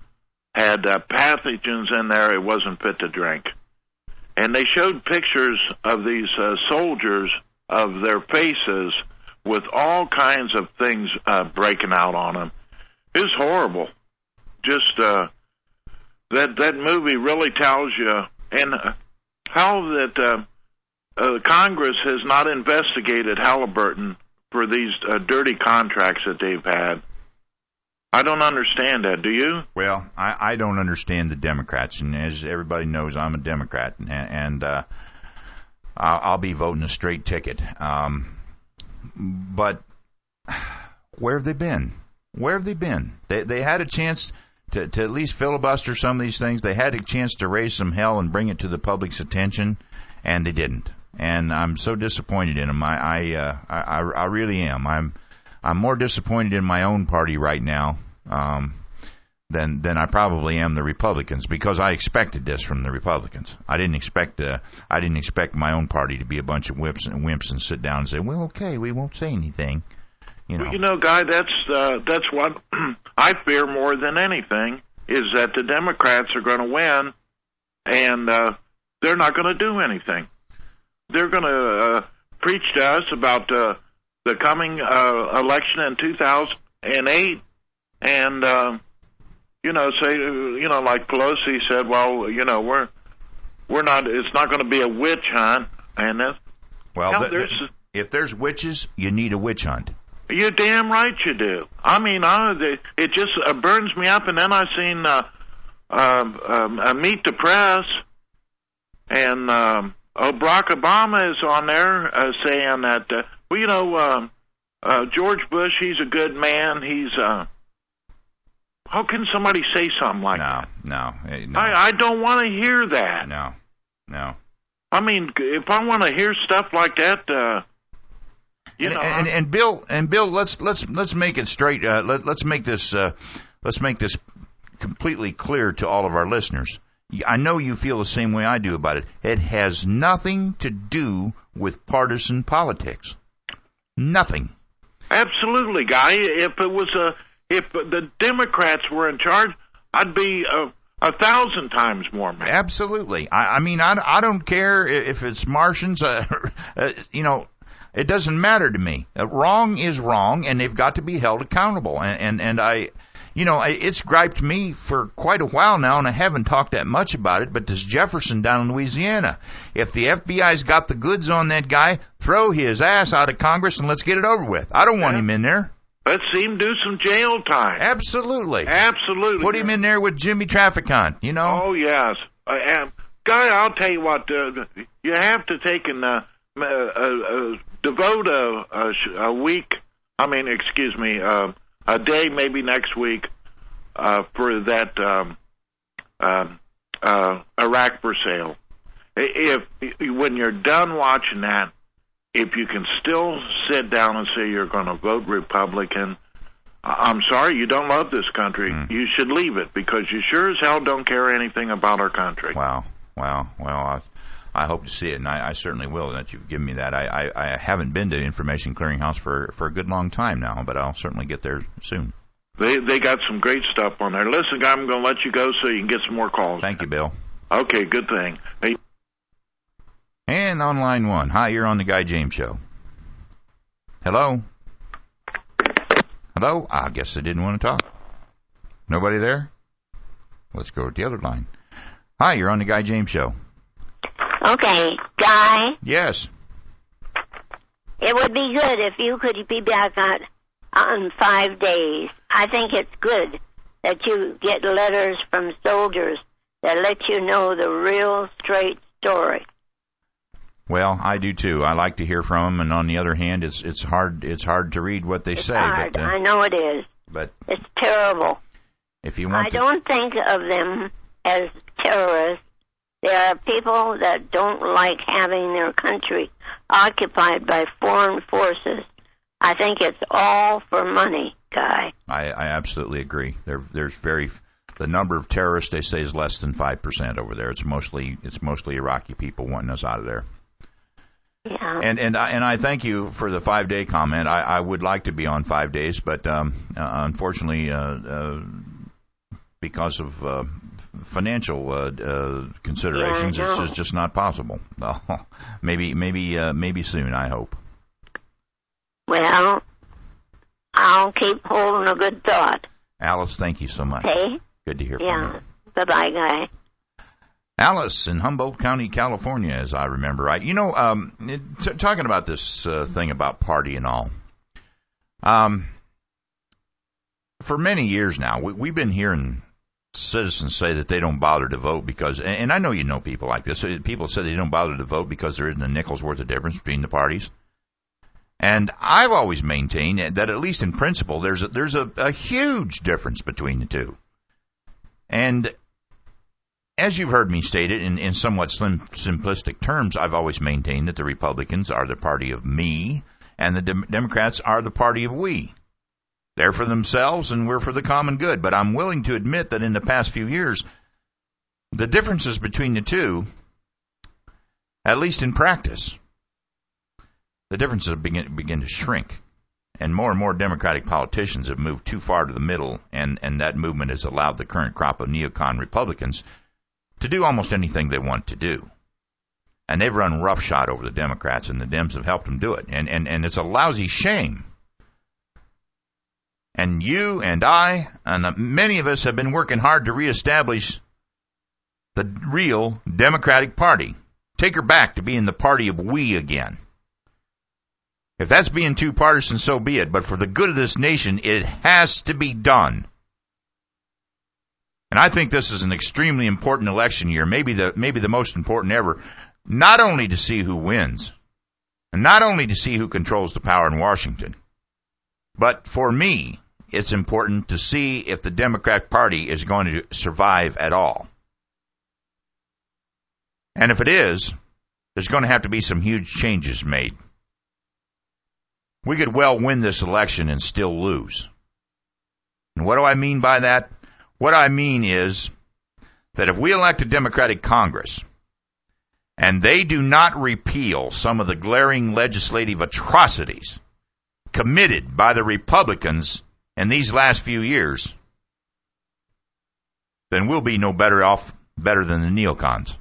D: had uh, pathogens in there. It wasn't fit to drink, and they showed pictures of these uh, soldiers of their faces with all kinds of things uh, breaking out on them. It was horrible. Just uh, that that movie really tells you, and uh, how that uh, uh, Congress has not investigated Halliburton for these uh, dirty contracts that they've had. I don't understand that. Do you?
L: Well, I, I don't understand the Democrats, and as everybody knows, I'm a Democrat, and, and uh, I'll, I'll be voting a straight ticket. Um, But where have they been? Where have they been? They they had a chance to, to at least filibuster some of these things. They had a chance to raise some hell and bring it to the public's attention, and they didn't. And I'm so disappointed in them. I I, uh, I I really am. I'm I'm more disappointed in my own party right now um, than than I probably am the Republicans, because I expected this from the Republicans. I didn't expect uh, I didn't expect my own party to be a bunch of whips and wimps and sit down and say, well, okay, we won't say anything. You know,
D: well, you know, Guy, that's uh, that's what I fear more than anything, is that the Democrats are going to win, and uh, they're not going to do anything. They're going to uh, preach to us about uh, the coming uh, election in two thousand eight, and uh, you know, say, you know, like Pelosi said, well, you know, we're we're not. It's not going to be a witch hunt, and that's
L: well. Th- th- if there's witches, you need a witch hunt.
D: You're damn right you do. I mean, I, it just uh, burns me up. And then I seen uh, uh, um, uh, Meet the Press, and um, oh, Barack Obama is on there uh, saying that, uh, well, you know, uh, uh, George Bush, he's a good man. He's, uh, how can somebody say something like
L: no,
D: that?
L: No, no.
D: I, I don't want to hear that.
L: No, no.
D: I mean, if I want to hear stuff like that, uh, you
L: and,
D: know,
L: and, and Bill, and Bill, let's let's let's make it straight. Uh, let, let's make this uh, let's make this completely clear to all of our listeners. I know you feel the same way I do about it. It has nothing to do with partisan politics. Nothing.
D: Absolutely, Guy. If it was a, if the Democrats were in charge, I'd be a, a thousand times more mad.
L: Absolutely. I, I mean, I, I don't care if it's Martians. Uh, uh, you know, it doesn't matter to me. Uh, wrong is wrong, and they've got to be held accountable. And and, and I. You know, it's griped me for quite a while now, and I haven't talked that much about it, but this Jefferson down in Louisiana, if the F B I's got the goods on that guy, throw his ass out of Congress and let's get it over with. I don't want yeah. him in there.
D: Let's see him do some jail time.
L: Absolutely.
D: Absolutely.
L: Put him in there with Jimmy Trafficant, you know?
D: Oh, yes. Uh, and, Guy, I'll tell you what, uh, you have to take and uh, uh, uh, devote a, a, a week, I mean, excuse me, uh, a day, maybe next week, uh, for that um, uh, uh, Iraq for sale. If when you're done watching that, if you can still sit down and say you're going to vote Republican, I'm sorry, you don't love this country. Mm. You should leave it because you sure as hell don't care anything about our country.
L: Wow, wow, well, I, I hope to see it, and I, I certainly will. That you've given me that. I, I, I haven't been to Information Clearinghouse for, for a good long time now, but I'll certainly get there soon.
D: They they got some great stuff on there. Listen, guy, I'm going to let you go so you can get some more calls.
L: Thank you, Bill.
D: Okay, good thing. Hey.
L: And on line one, hi, you're on the Guy James Show. Hello? Hello? I guess they didn't want to talk. Nobody there? Let's go to the other line. Hi, you're on the Guy James Show.
F: Okay, Guy?
L: Yes.
F: It would be good if you could be back on, on five days. I think it's good that you get letters from soldiers that let you know the real straight story.
L: Well, I do too. I like to hear from them, and on the other hand, it's it's hard it's hard to read what they
F: it's
L: say.
F: Hard.
L: But, uh,
F: I know it is.
L: But
F: it's terrible.
L: If you want,
F: I
L: to...
F: don't think of them as terrorists. There are people that don't like having their country occupied by foreign forces. I think it's all for money, Guy.
L: I, I absolutely agree. There, there's very the number of terrorists they say is less than five percent over there. It's mostly it's mostly Iraqi people wanting us out of there.
F: Yeah.
L: And and I, and I thank you for the five day comment. I, I would like to be on five days, but um, uh, unfortunately, uh, uh, because of uh, financial uh, uh, considerations,
F: yeah,
L: it's just, just not possible. maybe maybe uh, maybe soon. I hope.
F: Well, I'll keep holding a good thought.
L: Alice, thank you so much.
F: Okay.
L: Good to hear
F: yeah.
L: from you.
F: Bye bye, Guy.
L: Alice in Humboldt County, California, as I remember right. You know, um, t- talking about this uh, thing about party and all, um, for many years now, we, we've been hearing citizens say that they don't bother to vote because, and, and I know you know people like this, people say they don't bother to vote because there isn't a nickel's worth of difference between the parties. And I've always maintained that, at least in principle, there's a, there's a, a huge difference between the two. And as you've heard me state it in, in somewhat slim, simplistic terms, I've always maintained that the Republicans are the party of me and the de- Democrats are the party of we. They're for themselves and we're for the common good. But I'm willing to admit that in the past few years, the differences between the two, at least in practice, the differences begin, begin to shrink. And more and more Democratic politicians have moved too far to the middle, and, and that movement has allowed the current crop of neocon Republicans to do almost anything they want to do. And they've run roughshod over the Democrats, and the Dems have helped them do it. And, and, and it's a lousy shame. And you and I, and many of us have been working hard to reestablish the real Democratic Party. Take her back to being the party of we again. If that's being too partisan, so be it. But for the good of this nation, it has to be done. And I think this is an extremely important election year, maybe the maybe the most important ever, not only to see who wins, and not only to see who controls the power in Washington, but for me, it's important to see if the Democratic Party is going to survive at all. And if it is, there's going to have to be some huge changes made. We could well win this election and still lose. And what do I mean by that? What I mean is that if we elect a Democratic Congress and they do not repeal some of the glaring legislative atrocities committed by the Republicans in these last few years, then we'll be no better off better than the neocons.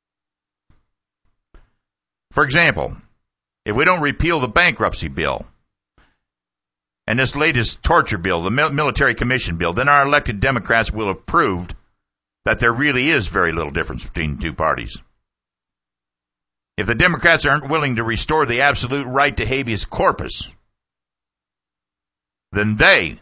L: For example, if we don't repeal the bankruptcy bill and this latest torture bill, the military commission bill, then our elected Democrats will have proved that there really is very little difference between the two parties. If the Democrats aren't willing to restore the absolute right to habeas corpus, then they,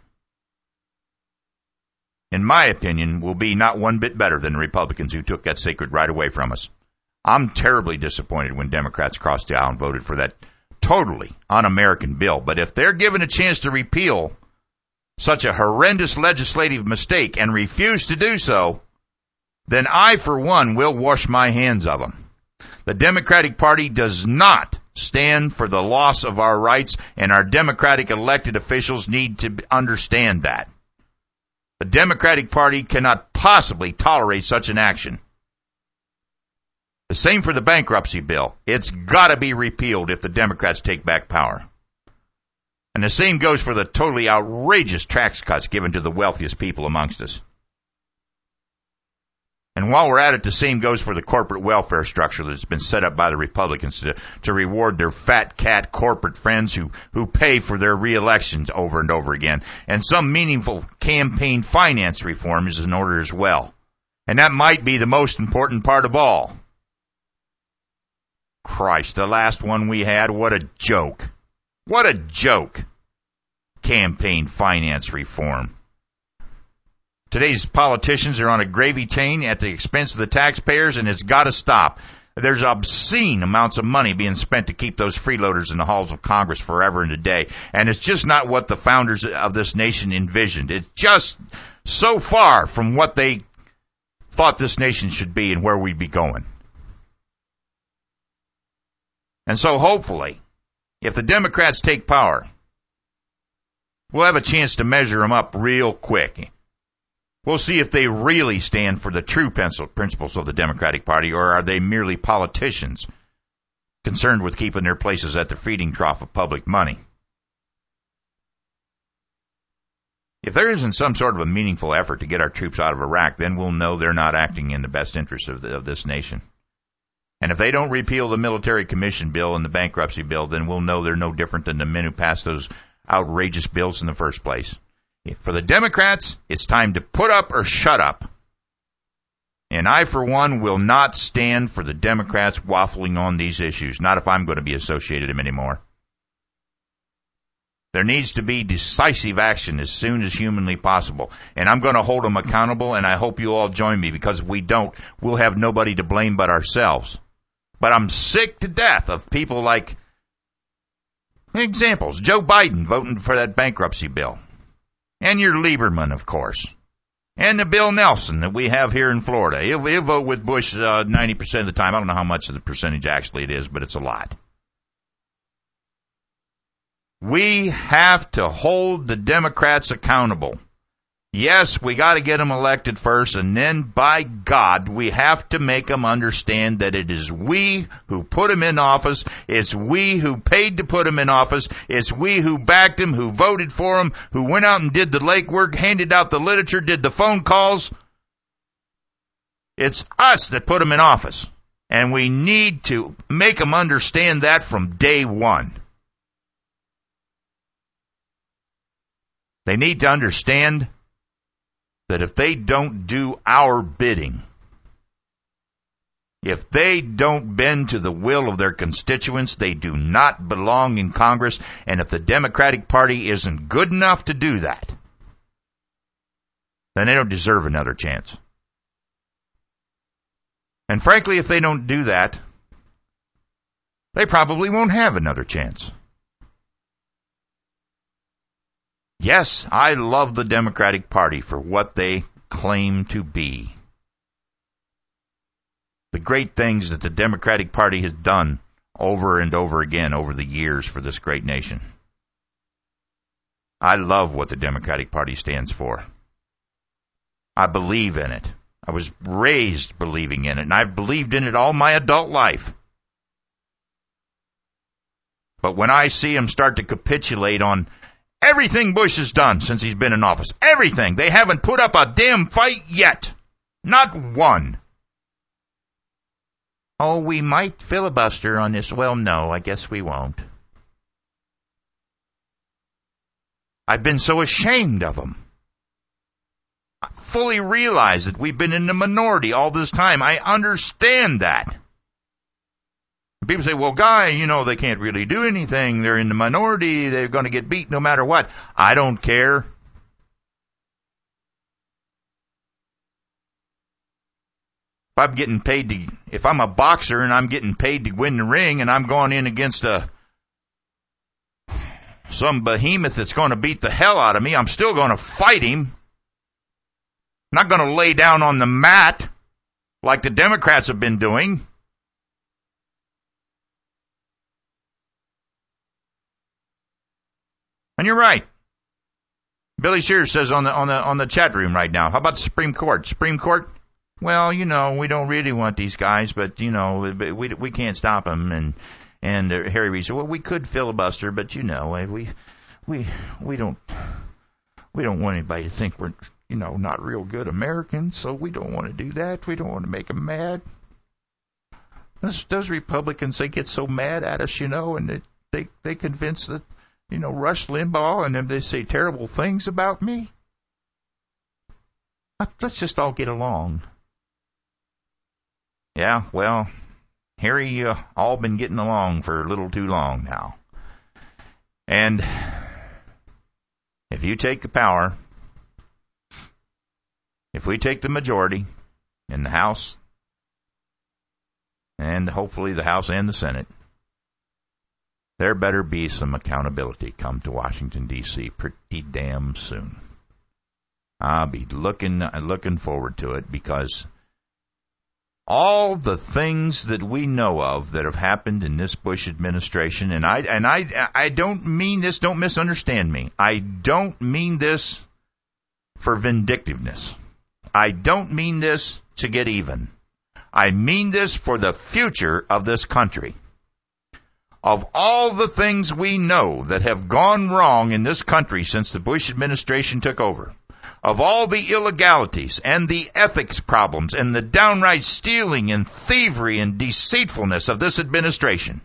L: in my opinion, will be not one bit better than the Republicans who took that sacred right away from us. I'm terribly disappointed when Democrats crossed the aisle and voted for that totally un-American bill. But if they're given a chance to repeal such a horrendous legislative mistake and refuse to do so, then I, for one, will wash my hands of them. The Democratic Party does not stand for the loss of our rights, and our Democratic elected officials need to understand that. The Democratic Party cannot possibly tolerate such an action. The same for the bankruptcy bill. It's got to be repealed if the Democrats take back power. And the same goes for the totally outrageous tax cuts given to the wealthiest people amongst us. And while we're at it, the same goes for the corporate welfare structure that's been set up by the Republicans to, to reward their fat cat corporate friends who, who pay for their re-elections over and over again. And some meaningful campaign finance reform is in order as well. And that might be the most important part of all. Christ, the last one we had, what a joke. What a joke. Campaign finance reform. Today's politicians are on a gravy train at the expense of the taxpayers, and it's got to stop. There's obscene amounts of money being spent to keep those freeloaders in the halls of Congress forever and a day, and it's just not what the founders of this nation envisioned. It's just so far from what they thought this nation should be and where we'd be going. And so hopefully, if the Democrats take power, we'll have a chance to measure them up real quick. We'll see if they really stand for the true principles of the Democratic Party, or are they merely politicians concerned with keeping their places at the feeding trough of public money. If there isn't some sort of a meaningful effort to get our troops out of Iraq, then we'll know they're not acting in the best interest of, the, of this nation. And if they don't repeal the military commission bill and the bankruptcy bill, then we'll know they're no different than the men who passed those outrageous bills in the first place. For the Democrats, it's time to put up or shut up. And I, for one, will not stand for the Democrats waffling on these issues, not if I'm going to be associated with them anymore. There needs to be decisive action as soon as humanly possible. And I'm going to hold them accountable, and I hope you'll all join me, because if we don't, we'll have nobody to blame but ourselves. But I'm sick to death of people like, examples, Joe Biden voting for that bankruptcy bill. And your Lieberman, of course. And the Bill Nelson that we have here in Florida. He'll, he'll vote with Bush uh, ninety percent of the time. I don't know how much of the percentage actually it is, but it's a lot. We have to hold the Democrats accountable. Yes, we got to get them elected first, and then, by God, we have to make them understand that it is we who put them in office, it's we who paid to put them in office, it's we who backed them, who voted for them, who went out and did the legwork, handed out the literature, did the phone calls. It's us that put them in office, and we need to make them understand that from day one. They need to understand that if they don't do our bidding, If they don't bend to the will of their constituents, they do not belong in Congress. And if the Democratic Party isn't good enough to do that, then they don't deserve another chance. And frankly, if they don't do that, they probably won't have another chance. Yes, I love the Democratic Party for what they claim to be. The great things that the Democratic Party has done over and over again over the years for this great nation. I love what the Democratic Party stands for. I believe in it. I was raised believing in it, and I've believed in it all my adult life. But when I see them start to capitulate on everything Bush has done since he's been in office, everything, they haven't put up a damn fight yet. Not one. Oh, we might filibuster on this. Well, no, I guess we won't. I've been so ashamed of them. I fully realize that we've been in the minority all this time. I understand that. People say, well, Guy, you know, they can't really do anything. They're in the minority. They're going to get beat no matter what. I don't care. If I'm getting paid to, if I'm a boxer and I'm getting paid to win the ring and I'm going in against a some behemoth that's going to beat the hell out of me, I'm still going to fight him. I'm not going to lay down on the mat like the Democrats have been doing. And you're right. Billy Shears says on the on the on the chat room right now, how about the Supreme Court? Supreme Court? Well, you know, we don't really want these guys, but you know, we we can't stop them. And and uh, Harry Reid said, well, we could filibuster, but you know, we we we don't we don't want anybody to think we're, you know, not real good Americans, so we don't want to do that. We don't want to make them mad. Those, those Republicans, they get so mad at us, you know, and they they, they convince that, you know, Rush Limbaugh, and then they say terrible things about me. Let's just all get along. Yeah, well, Harry, uh, all been getting along for a little too long now. And if you take the power, if we take the majority in the House, and hopefully the House and the Senate, there better be some accountability come to Washington, D C pretty damn soon. I'll be looking looking forward to it, because all the things that we know of that have happened in this Bush administration, and I and I I don't mean this, don't misunderstand me. I don't mean this for vindictiveness. I don't mean this to get even. I mean this for the future of this country. Of all the things we know that have gone wrong in this country since the Bush administration took over, of all the illegalities and the ethics problems and the downright stealing and thievery and deceitfulness of this administration,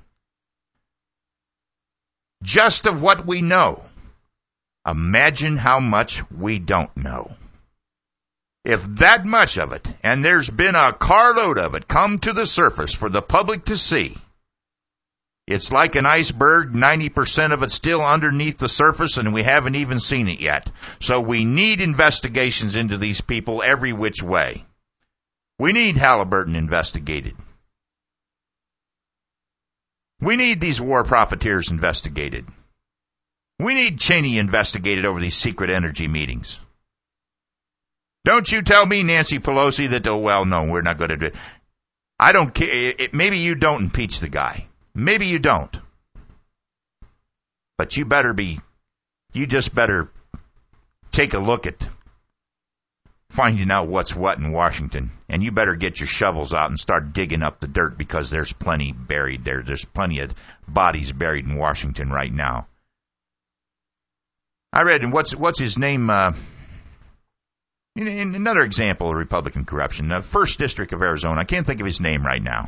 L: just of what we know, imagine how much we don't know. If that much of it, and there's been a carload of it, come to the surface for the public to see, it's like an iceberg, ninety percent of it still underneath the surface, and we haven't even seen it yet. So we need investigations into these people every which way. We need Halliburton investigated. We need these war profiteers investigated. We need Cheney investigated over these secret energy meetings. Don't you tell me, Nancy Pelosi, that, oh, well, no, we're not going to do it. I don't care. It, maybe you don't impeach the guy. Maybe you don't. But you better be, you just better take a look at finding out what's what in Washington. And you better get your shovels out and start digging up the dirt, because there's plenty buried there. There's plenty of bodies buried in Washington right now. I read, and what's, what's his name, uh, in, in another example of Republican corruption, the first District of Arizona. I can't think of his name right now.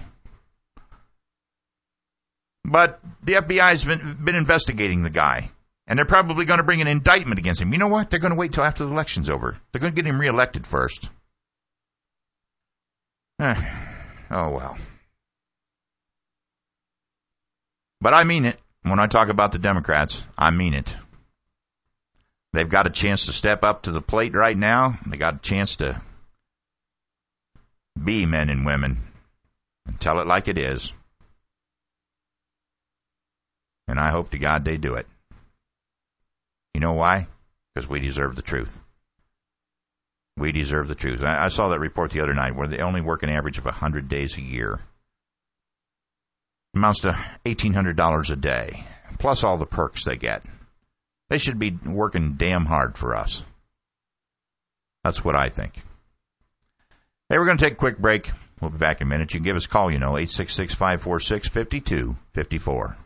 L: But the F B I has been, been investigating the guy, and they're probably going to bring an indictment against him. You know what? They're going to wait till after the election's over. They're going to get him reelected first. Eh. oh well. But I mean it. When I talk about the Democrats, I mean it. They've got a chance to step up to the plate right now. They got a chance to be men and women and tell it like it is. And I hope to God they do it. You know why? Because we deserve the truth. We deserve the truth. I, I saw that report the other night where they only work an average of one hundred days a year. Amounts to eighteen hundred dollars a day, plus all the perks they get. They should be working damn hard for us. That's what I think. Hey, we're going to take a quick break. We'll be back in a minute. You can give us a call, you know, eight six six, five four six, five two five four.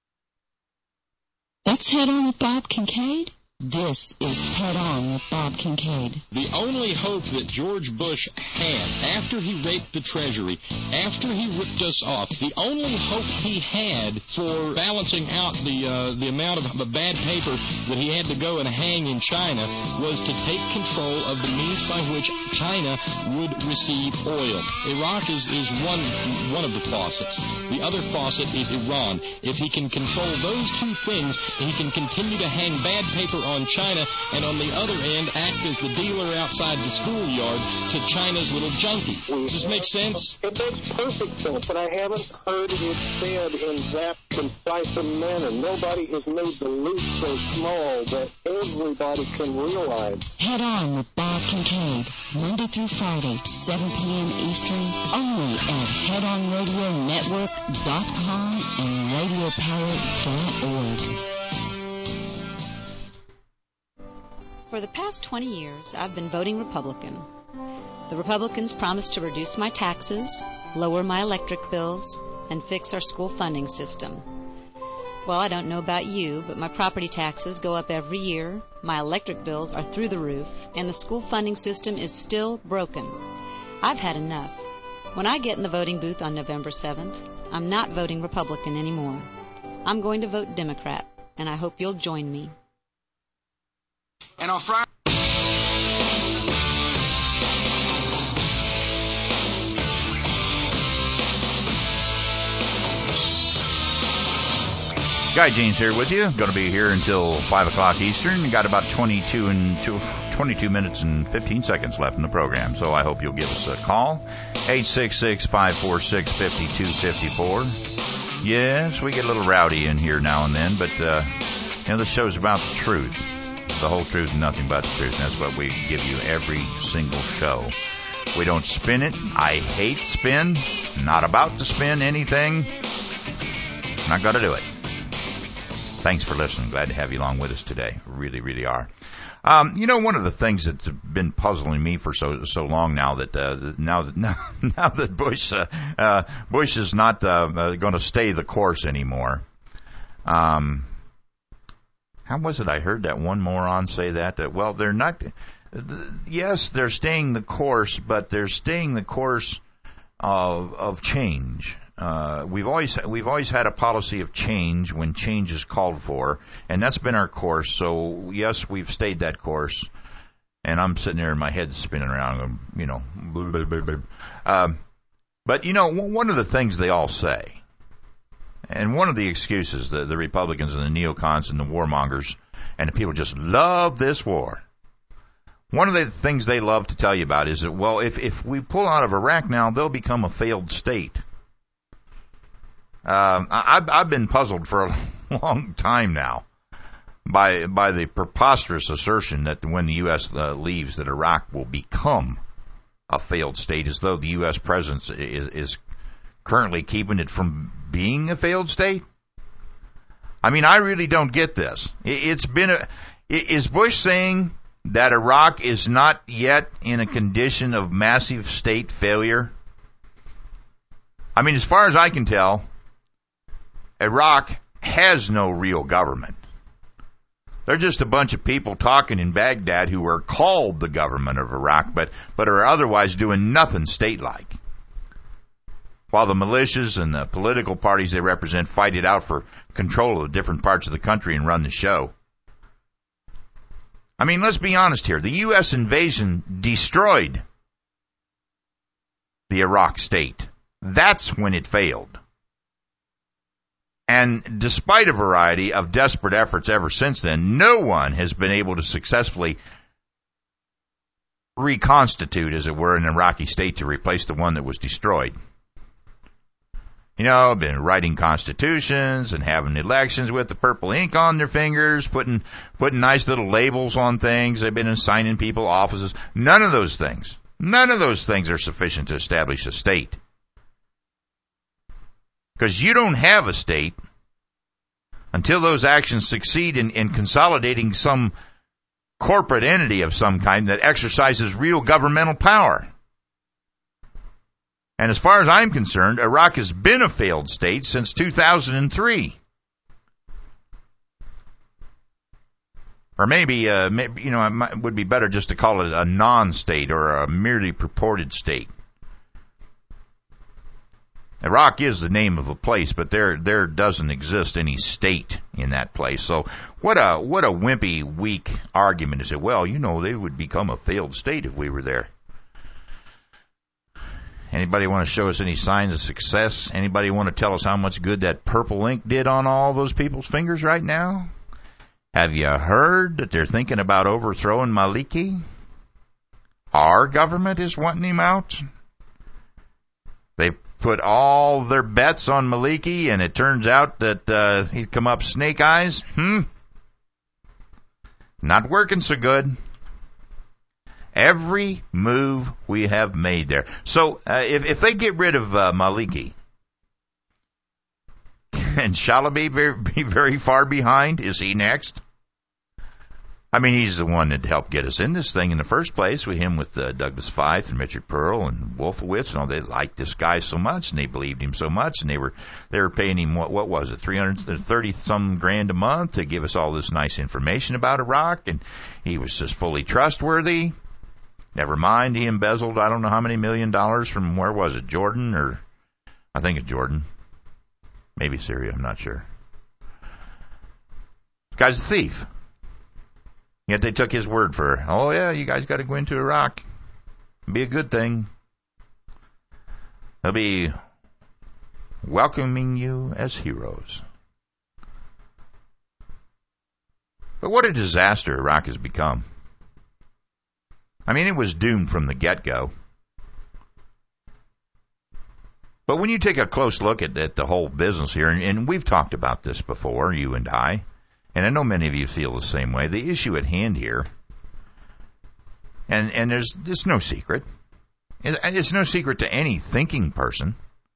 S: Let's head on with Bob Kincaid. This is Head On with Bob Kincaid.
T: The only hope that George Bush had after he raped the Treasury, after he ripped us off, the only hope he had for balancing out the uh, the amount of the bad paper that he had to go and hang in China was to take control of the means by which China would receive oil. Iraq is, is one, one of the faucets. The other faucet is Iran. If he can control those two things, he can continue to hang bad paper on China, and on the other end act as the dealer outside the schoolyard to China's little junkie. Does this make sense?
I: It makes perfect sense, and I haven't heard it said in that concise a manner. Nobody has made the leap so small that everybody can realize.
S: Head On with Bob Kincaid, Monday through Friday, seven p.m. Eastern, only at head on radio network dot com and radio power dot org.
M: For the past twenty years, I've been voting Republican. The Republicans promised to reduce my taxes, lower my electric bills, and fix our school funding system. Well, I don't know about you, but my property taxes go up every year, my electric bills are through the roof, and the school funding system is still broken. I've had enough. When I get in the voting booth on November seventh, I'm not voting Republican anymore. I'm going to vote Democrat, and I hope you'll join me.
H: And on Friday...
L: Guy James here with you. Going to be here until five o'clock Eastern. Got about twenty-two and two, twenty-two minutes and fifteen seconds left in the program, so I hope you'll give us a call. eight six six, five four six, five two five four. Yes, we get a little rowdy in here now and then, but uh, you know, this show's about the truth. The whole truth and nothing but the truth. And that's what we give you every single show. We don't spin it. I hate spin. Not about to spin anything. Not going to do it. Thanks for listening. Glad to have you along with us today. Really, really are. Um, you know, one of the things that's been puzzling me for so so long now that uh, now that now, now that Bush uh, uh, Bush is not uh, uh, going to stay the course anymore. Um, how was it? I heard that one moron say that. That well, they're not. Yes, they're staying the course, but they're staying the course of of change. Uh, we've always we've always had a policy of change when change is called for, and that's been our course. So yes, we've stayed that course. And I'm sitting there, and my head's spinning around, you know. Blah, blah, blah, blah. Um, but you know, one of the things they all say, and one of the excuses the, the Republicans and the neocons and the warmongers and the people just love this war. One of the things they love to tell you about is that, well, if if we pull out of Iraq now, they'll become a failed state. Um, I've, I've been puzzled for a long time now by by the preposterous assertion that when the U S uh, leaves, that Iraq will become a failed state, as though the U S presence is, is currently keeping it from being a failed state. I mean, I really don't get this. It's been a, is Bush saying that Iraq is not yet in a condition of massive state failure? I mean, as far as I can tell, Iraq has no real government. They're just a bunch of people talking in Baghdad who are called the government of Iraq, but, but are otherwise doing nothing state-like. While the militias and the political parties they represent fight it out for control of different parts of the country and run the show. I mean, let's be honest here. The U S invasion destroyed the Iraq state. That's when it failed. And despite a variety of desperate efforts ever since then, no one has been able to successfully reconstitute, as it were, an Iraqi state to replace the one that was destroyed. You know, been writing constitutions and having elections with the purple ink on their fingers, putting putting nice little labels on things. They've been assigning people offices. None of those things, none of those things are sufficient to establish a state. Because you don't have a state until those actions succeed in, in consolidating some corporate entity of some kind that exercises real governmental power. And as far as I'm concerned, Iraq has been a failed state since two thousand three. Or maybe, uh, maybe you know, it might, would be better just to call it a non-state or a merely purported state. Iraq is the name of a place, but there there doesn't exist any state in that place. So what a what a wimpy, weak argument is it? Well, you know, they would become a failed state if we were there. Anybody want to show us any signs of success? Anybody want to tell us how much good that purple ink did on all those people's fingers right now? Have you heard that they're thinking about overthrowing Maliki? Our government is wanting him out. They put all their bets on Maliki, and it turns out that uh, he's come up snake eyes. Hmm? Not working so good. Every move we have made there. So uh, if, if they get rid of uh, Maliki, can Shalaby be, be very far behind? Is he next? I mean, he's the one that helped get us in this thing in the first place, with him with uh, Douglas Feith and Richard Pearl and Wolfowitz and all. They liked this guy so much, and they believed him so much, and they were they were paying him, what what was it, three hundred thirty some grand a month to give us all this nice information about Iraq, and he was just fully trustworthy. Never mind, he embezzled I don't know how many million dollars from, where was it, Jordan, or I think it's Jordan, maybe Syria, I'm not sure. This guy's a thief. Yet they took his word for, oh yeah, you guys got to go into Iraq. It'll be a good thing. They'll be welcoming you as heroes. But what a disaster Iraq has become. I mean, it was doomed from the get-go. But when you take a close look at, at the whole business here, and, and we've talked about this before, you and I, and I know many of you feel the same way, the issue at hand here, and, and there's, there's no secret, it's no secret to any thinking person,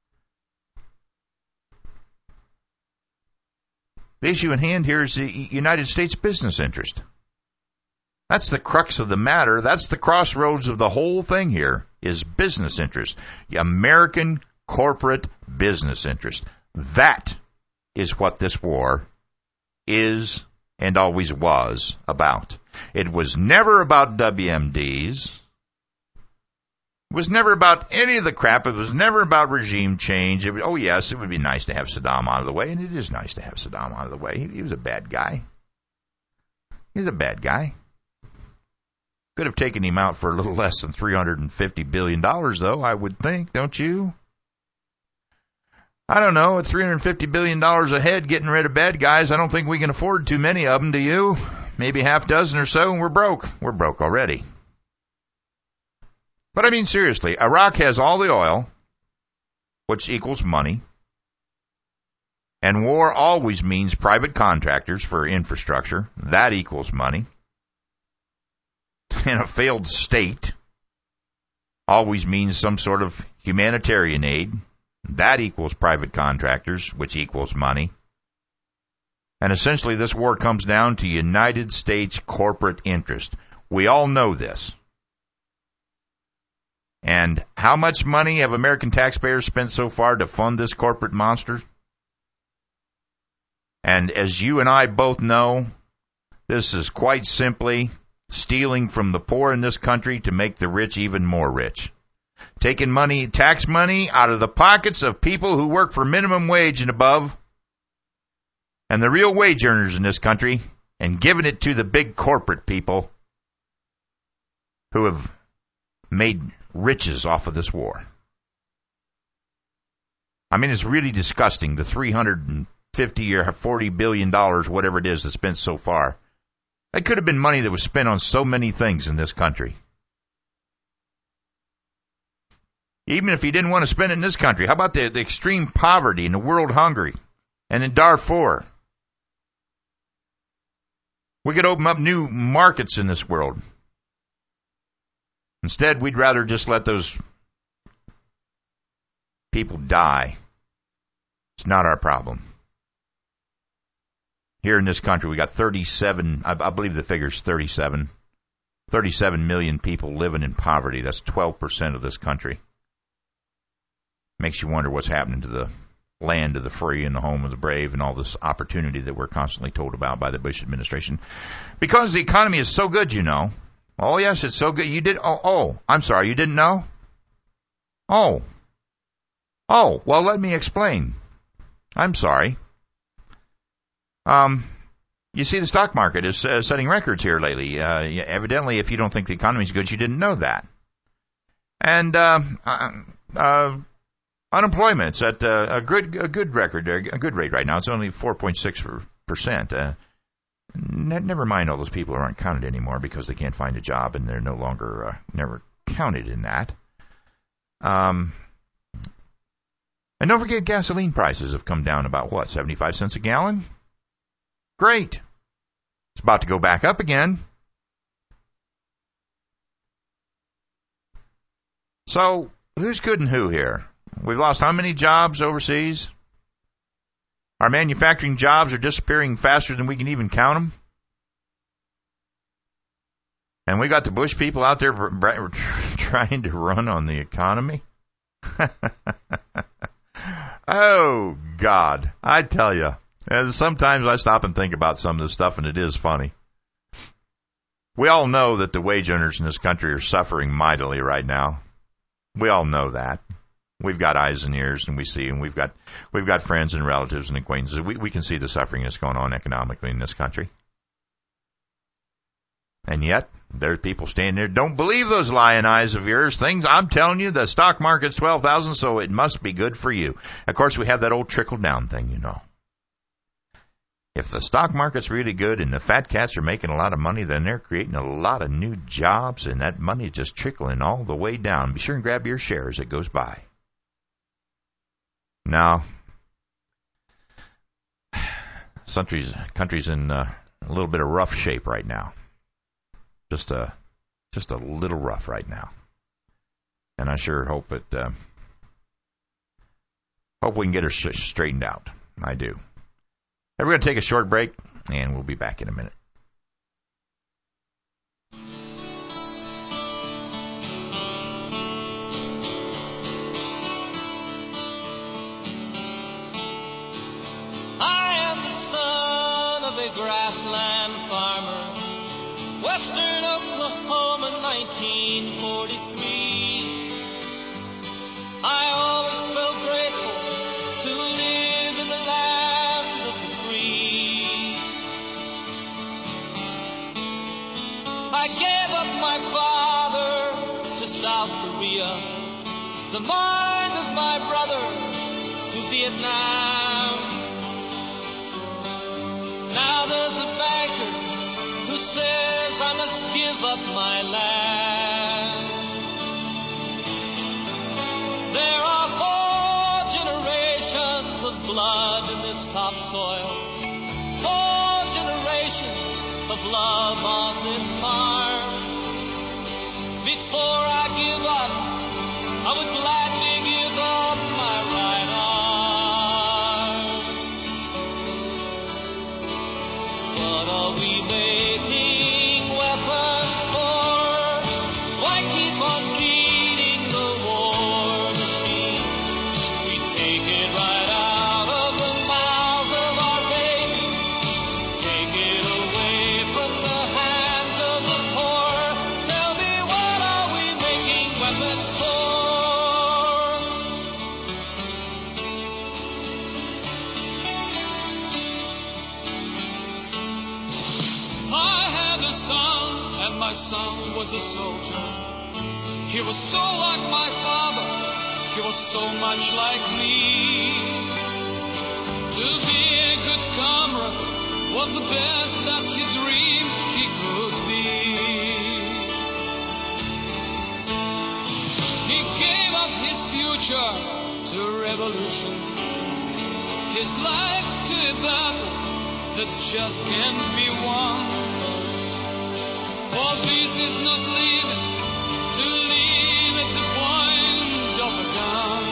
L: the issue at hand here is the United States business interest. That's the crux of the matter. That's the crossroads of the whole thing here, is business interest. American corporate business interest. That is what this war is and always was about. It was never about W M Ds. It was never about any of the crap. It was never about regime change. It was, oh, yes, it would be nice to have Saddam out of the way, and it is nice to have Saddam out of the way. He, he was a bad guy. He was a bad guy. Could have taken him out for a little less than three hundred fifty billion dollars, though, I would think, don't you? I don't know. At three hundred fifty billion dollars a head getting rid of bad guys, I don't think we can afford too many of them, do you? Maybe half dozen or so, and we're broke. We're broke already. But I mean, seriously, Iraq has all the oil, which equals money. And war always means private contractors for infrastructure. That equals money. And a failed state always means some sort of humanitarian aid. That equals private contractors, which equals money. And essentially this war comes down to United States corporate interest. We all know this. And how much money have American taxpayers spent so far to fund this corporate monster? And as you and I both know, this is quite simply stealing from the poor in this country to make the rich even more rich. Taking money, tax money out of the pockets of people who work for minimum wage and above, and the real wage earners in this country, and giving it to the big corporate people who have made riches off of this war. I mean, it's really disgusting, the three hundred fifty or forty billion dollars, whatever it is, that's spent so far. That could have been money that was spent on so many things in this country. Even if you didn't want to spend it in this country, how about the, the extreme poverty and the world hungry and in Darfur? We could open up new markets in this world. Instead, we'd rather just let those people die. It's not our problem. Here in this country, we got thirty-seven, I, I believe the figure's thirty-seven, thirty-seven million people living in poverty. That's twelve percent of this country. Makes you wonder what's happening to the land of the free and the home of the brave and all this opportunity that we're constantly told about by the Bush administration. Because the economy is so good, you know. Oh, yes, it's so good. You did, oh, oh, I'm sorry, you didn't know? Oh. Oh, well, let me explain. I'm sorry. Um, you see, the stock market is uh, setting records here lately. Uh, evidently, if you don't think the economy is good, you didn't know that. And, uh, uh, uh unemployment's at uh, a good a good record, a good rate right now. It's only four point six percent. Uh, never mind all those people who aren't counted anymore because they can't find a job and they're no longer uh, never counted in that. Um, and don't forget, gasoline prices have come down about, what, seventy-five cents a gallon? Great. It's about to go back up again. So, who's good and who here? We've lost how many jobs overseas? Our manufacturing jobs are disappearing faster than we can even count them. And we got the Bush people out there trying to run on the economy. Oh, God. I tell you, sometimes I stop and think about some of this stuff, and it is funny. We all know that the wage earners in this country are suffering mightily right now. We all know that. We've got eyes and ears, and we see, and we've got we've got friends and relatives and acquaintances. We we can see the suffering that's going on economically in this country. And yet, there's people standing there, don't believe those lying eyes of yours. Things, I'm telling you, the stock market's twelve thousand, so it must be good for you. Of course, we have that old trickle-down thing, you know. If the stock market's really good and the fat cats are making a lot of money, then they're creating a lot of new jobs, and that money is just trickling all the way down. Be sure and grab your share as it goes by. Now, country's, country's in uh, a little bit of rough shape right now. Just a, just a little rough right now. And I sure hope that, uh, hope we can get her sh- straightened out. I do. Hey, we're going to take a short break, and we'll be back in a minute.
K: Grassland farmer, Western Oklahoma, nineteen forty-three. I always felt grateful to live in the land of the free. I gave up my father to South Korea, the mind of my brother to Vietnam. Now there's a banker who says I must give up my land. There are four generations of blood in this topsoil, four generations of love on this farm. Before I give up, I would gladly give up my right arm. What are we making weapons for? Why keep on feeding the war machine? We take it right out of the mouths of our babies, take it away from the hands of the poor. Tell me, what are we making weapons for? I had a son, and my son was a soldier. He was so like my father, he was so much like me. To be a good comrade was the best that he dreamed he could be. He gave up his future to revolution, his life to a battle that just can't be won. For this is not living, to live at the point of a gun.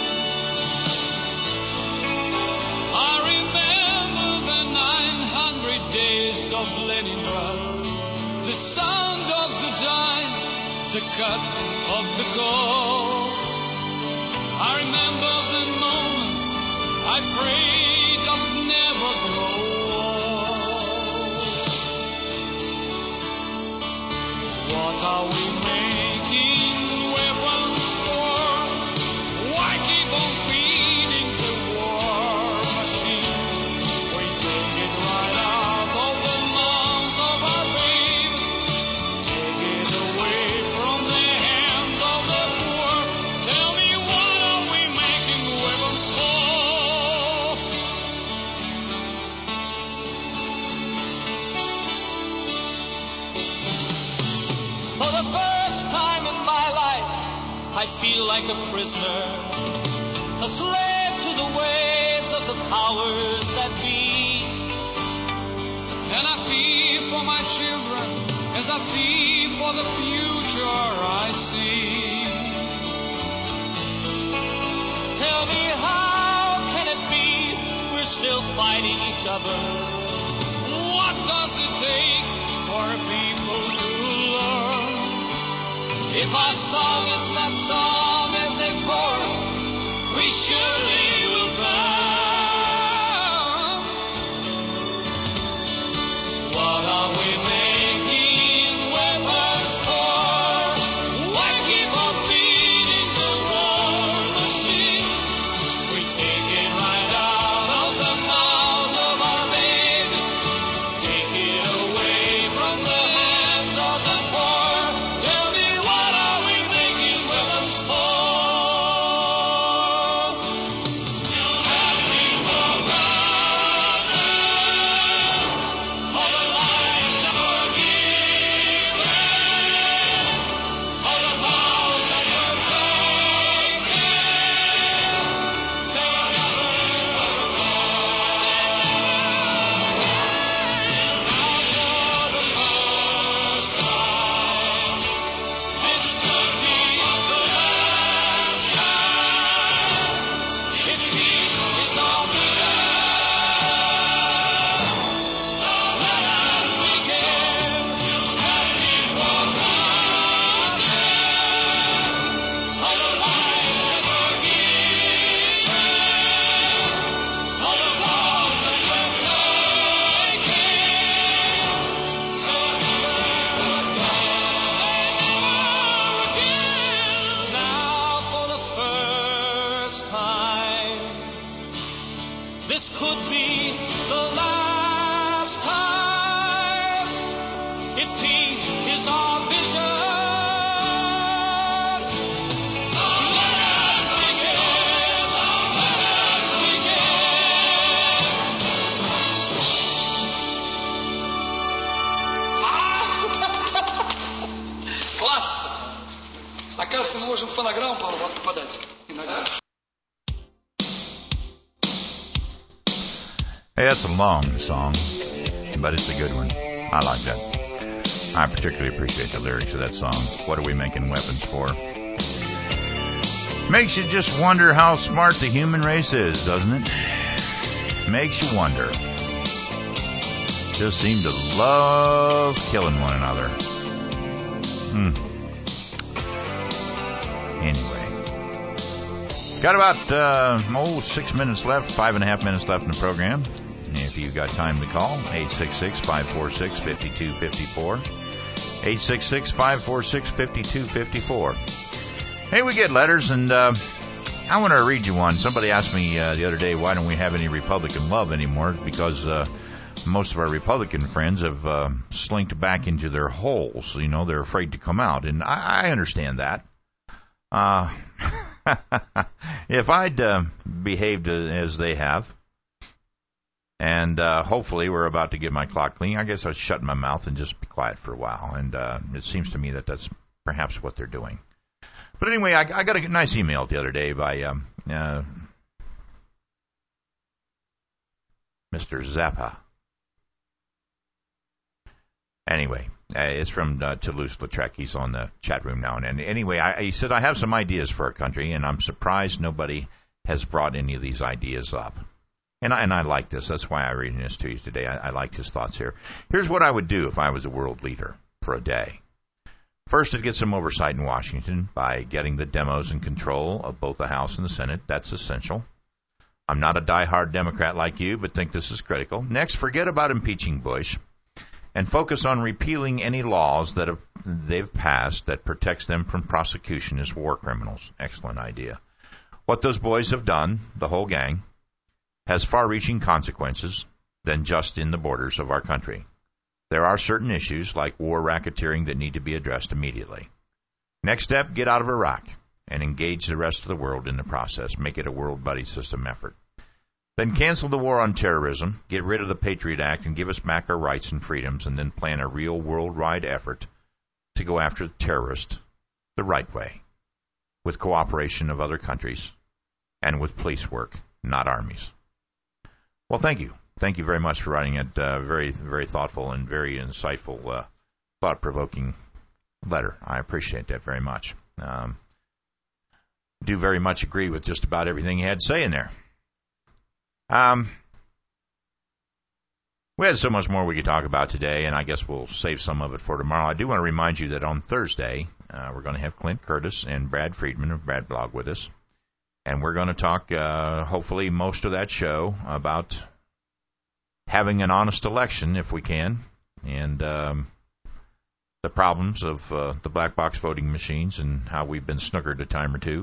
K: I remember the nine hundred days of Leningrad, the sound of the dime, the cut of the cord. I remember the moments I prayed I'd never grow old. What are we making weapons for? Why keep on feeding the war machine? We take it right out of the mouths of our babes, take it away from the hands of the poor. Tell me, what are we making weapons for? For the first time in my life, I feel like a prisoner, a slave to the ways of the powers that be. And I fear for my children as I fear for the future I see. Tell me, how can it be we're still fighting each other? What does it take for people to learn? If our song is not sung as a chorus, we surely will burn. What are we making weapons for? Why keep on feeding the war machine? We take it right out of the mouths of our babies, take it away from the hands of the poor. Tell me, what are we making weapons for? Have we forgotten for the lives that were given, for the vows that were taken? Say never, now for the first time, this could be the last time. If peace is all we let us begin. Have we forgotten for the lives that were given, for the vows that were taken? So now for the first time, this could be the last time. If peace is our vision, let us begin, let us begin.
V: Класс! Оказывается, мы можем фонограмму подать иногда.
L: Hey, that's a long song, but it's a good one. I like that. I particularly appreciate the lyrics of that song. What are we making weapons for? Makes you just wonder how smart the human race is, doesn't it? Makes you wonder. Just seem to love killing one another. Hmm. Anyway. Got about, uh, oh, six minutes left, five and a half minutes left in the program. If you've got time to call, eight six six, five four six, five two five four. eight six six, five four six, five two five four. Hey, we get letters, and uh, I want to read you one. Somebody asked me uh, the other day, why don't we have any Republican love anymore? Because uh, most of our Republican friends have uh, slinked back into their holes. You know, they're afraid to come out, and I, I understand that. Uh, if I'd uh, behaved as they have, and uh, hopefully we're about to get my clock clean, I guess I'd shut my mouth and just be quiet for a while. And uh, it seems to me that that's perhaps what they're doing. But anyway, I, I got a nice email the other day by um, uh, Mister Zappa. Anyway, uh, it's from uh, Toulouse-Lautrec. He's on the chat room now. And anyway, I, he said, I have some ideas for our country, and I'm surprised nobody has brought any of these ideas up. And I, and I like this. That's why I'm reading this to you today. I, I like his thoughts here. Here's what I would do if I was a world leader for a day. First, I'd get some oversight in Washington by getting the demos in control of both the House and the Senate. That's essential. I'm not a diehard Democrat like you, but think this is critical. Next, forget about impeaching Bush and focus on repealing any laws that have, they've passed that protects them from prosecution as war criminals. Excellent idea. What those boys have done, the whole gang, has far-reaching consequences than just in the borders of our country. There are certain issues like war racketeering that need to be addressed immediately. Next step, get out of Iraq and engage the rest of the world in the process. Make it a world buddy system effort. Then cancel the war on terrorism, get rid of the Patriot Act, and give us back our rights and freedoms, and then plan a real worldwide effort to go after the terrorists the right way, with cooperation of other countries and with police work, not armies. Well, thank you. Thank you very much for writing it. Uh, very, very thoughtful and very insightful, uh, thought-provoking letter. I appreciate that very much. Um, do very much agree with just about everything he had to say in there. Um, we had so much more we could talk about today, and I guess we'll save some of it for tomorrow. I do want to remind you that on Thursday, uh, we're going to have Clint Curtis and Brad Friedman of Brad Blog with us, and we're going to talk, uh, hopefully, most of that show about having an honest election, if we can, and um, the problems of uh, the black box voting machines and how we've been snookered a time or two.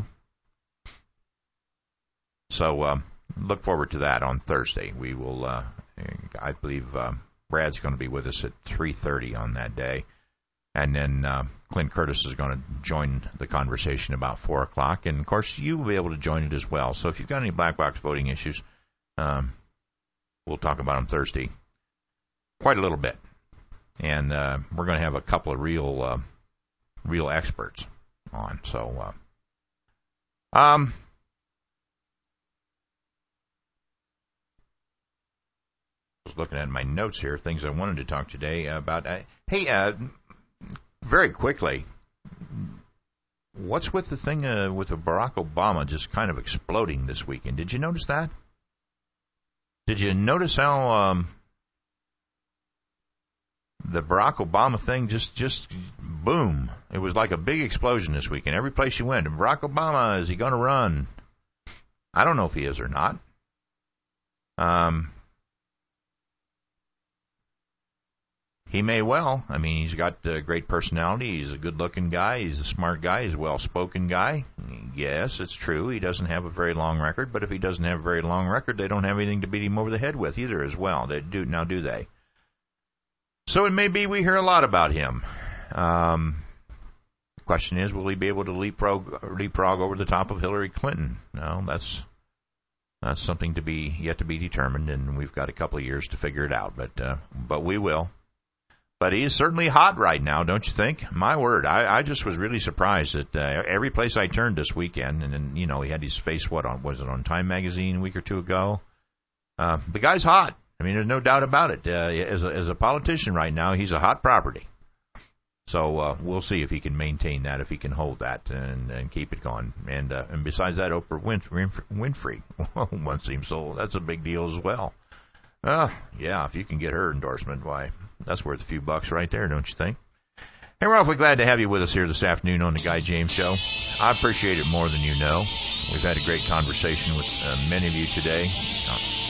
L: So uh, look forward to that on Thursday. We will, uh, I believe, uh, Brad's going to be with us at three thirty on that day, and then uh, Clint Curtis is going to join the conversation about four o'clock, and of course you will be able to join it as well. So if you've got any black box voting issues, um, we'll talk about them Thursday quite a little bit. And uh, we're going to have a couple of real uh, real experts on. So, uh, um, I was looking at my notes here, things I wanted to talk today about. Uh, hey, uh, very quickly, what's with the thing uh, with the Barack Obama just kind of exploding this weekend? Did you notice that? Did you notice how um, the Barack Obama thing just, just, boom. It was like a big explosion this weekend. Every place you went, Barack Obama, is he going to run? I don't know if he is or not. Um, he may well. I mean, he's got a great personality. He's a good-looking guy. He's a smart guy. He's a well-spoken guy. Yes, it's true. He doesn't have a very long record, but if he doesn't have a very long record, they don't have anything to beat him over the head with either as well. They do now, do they? So it may be we hear a lot about him. Um, the question is, will he be able to leapfrog, leapfrog over the top of Hillary Clinton? No, that's that's something to be yet to be determined, and we've got a couple of years to figure it out. But uh, but we will. But he is certainly hot right now, don't you think? My word, I, I just was really surprised that uh, every place I turned this weekend, and then, you know, he had his face, what, on was it on Time Magazine a week or two ago? Uh, the guy's hot. I mean, there's no doubt about it. Uh, as, a, as a politician right now, he's a hot property. So uh, we'll see if he can maintain that, if he can hold that and, and keep it going. And uh, and besides that, Oprah Winfrey, Winfrey one seems so that's a big deal as well. Uh, yeah, if you can get her endorsement, why, that's worth a few bucks right there, don't you think? Hey, we're awfully glad to have you with us here this afternoon on the Guy James Show. I appreciate it more than you know. We've had a great conversation with uh, many of you today. Uh,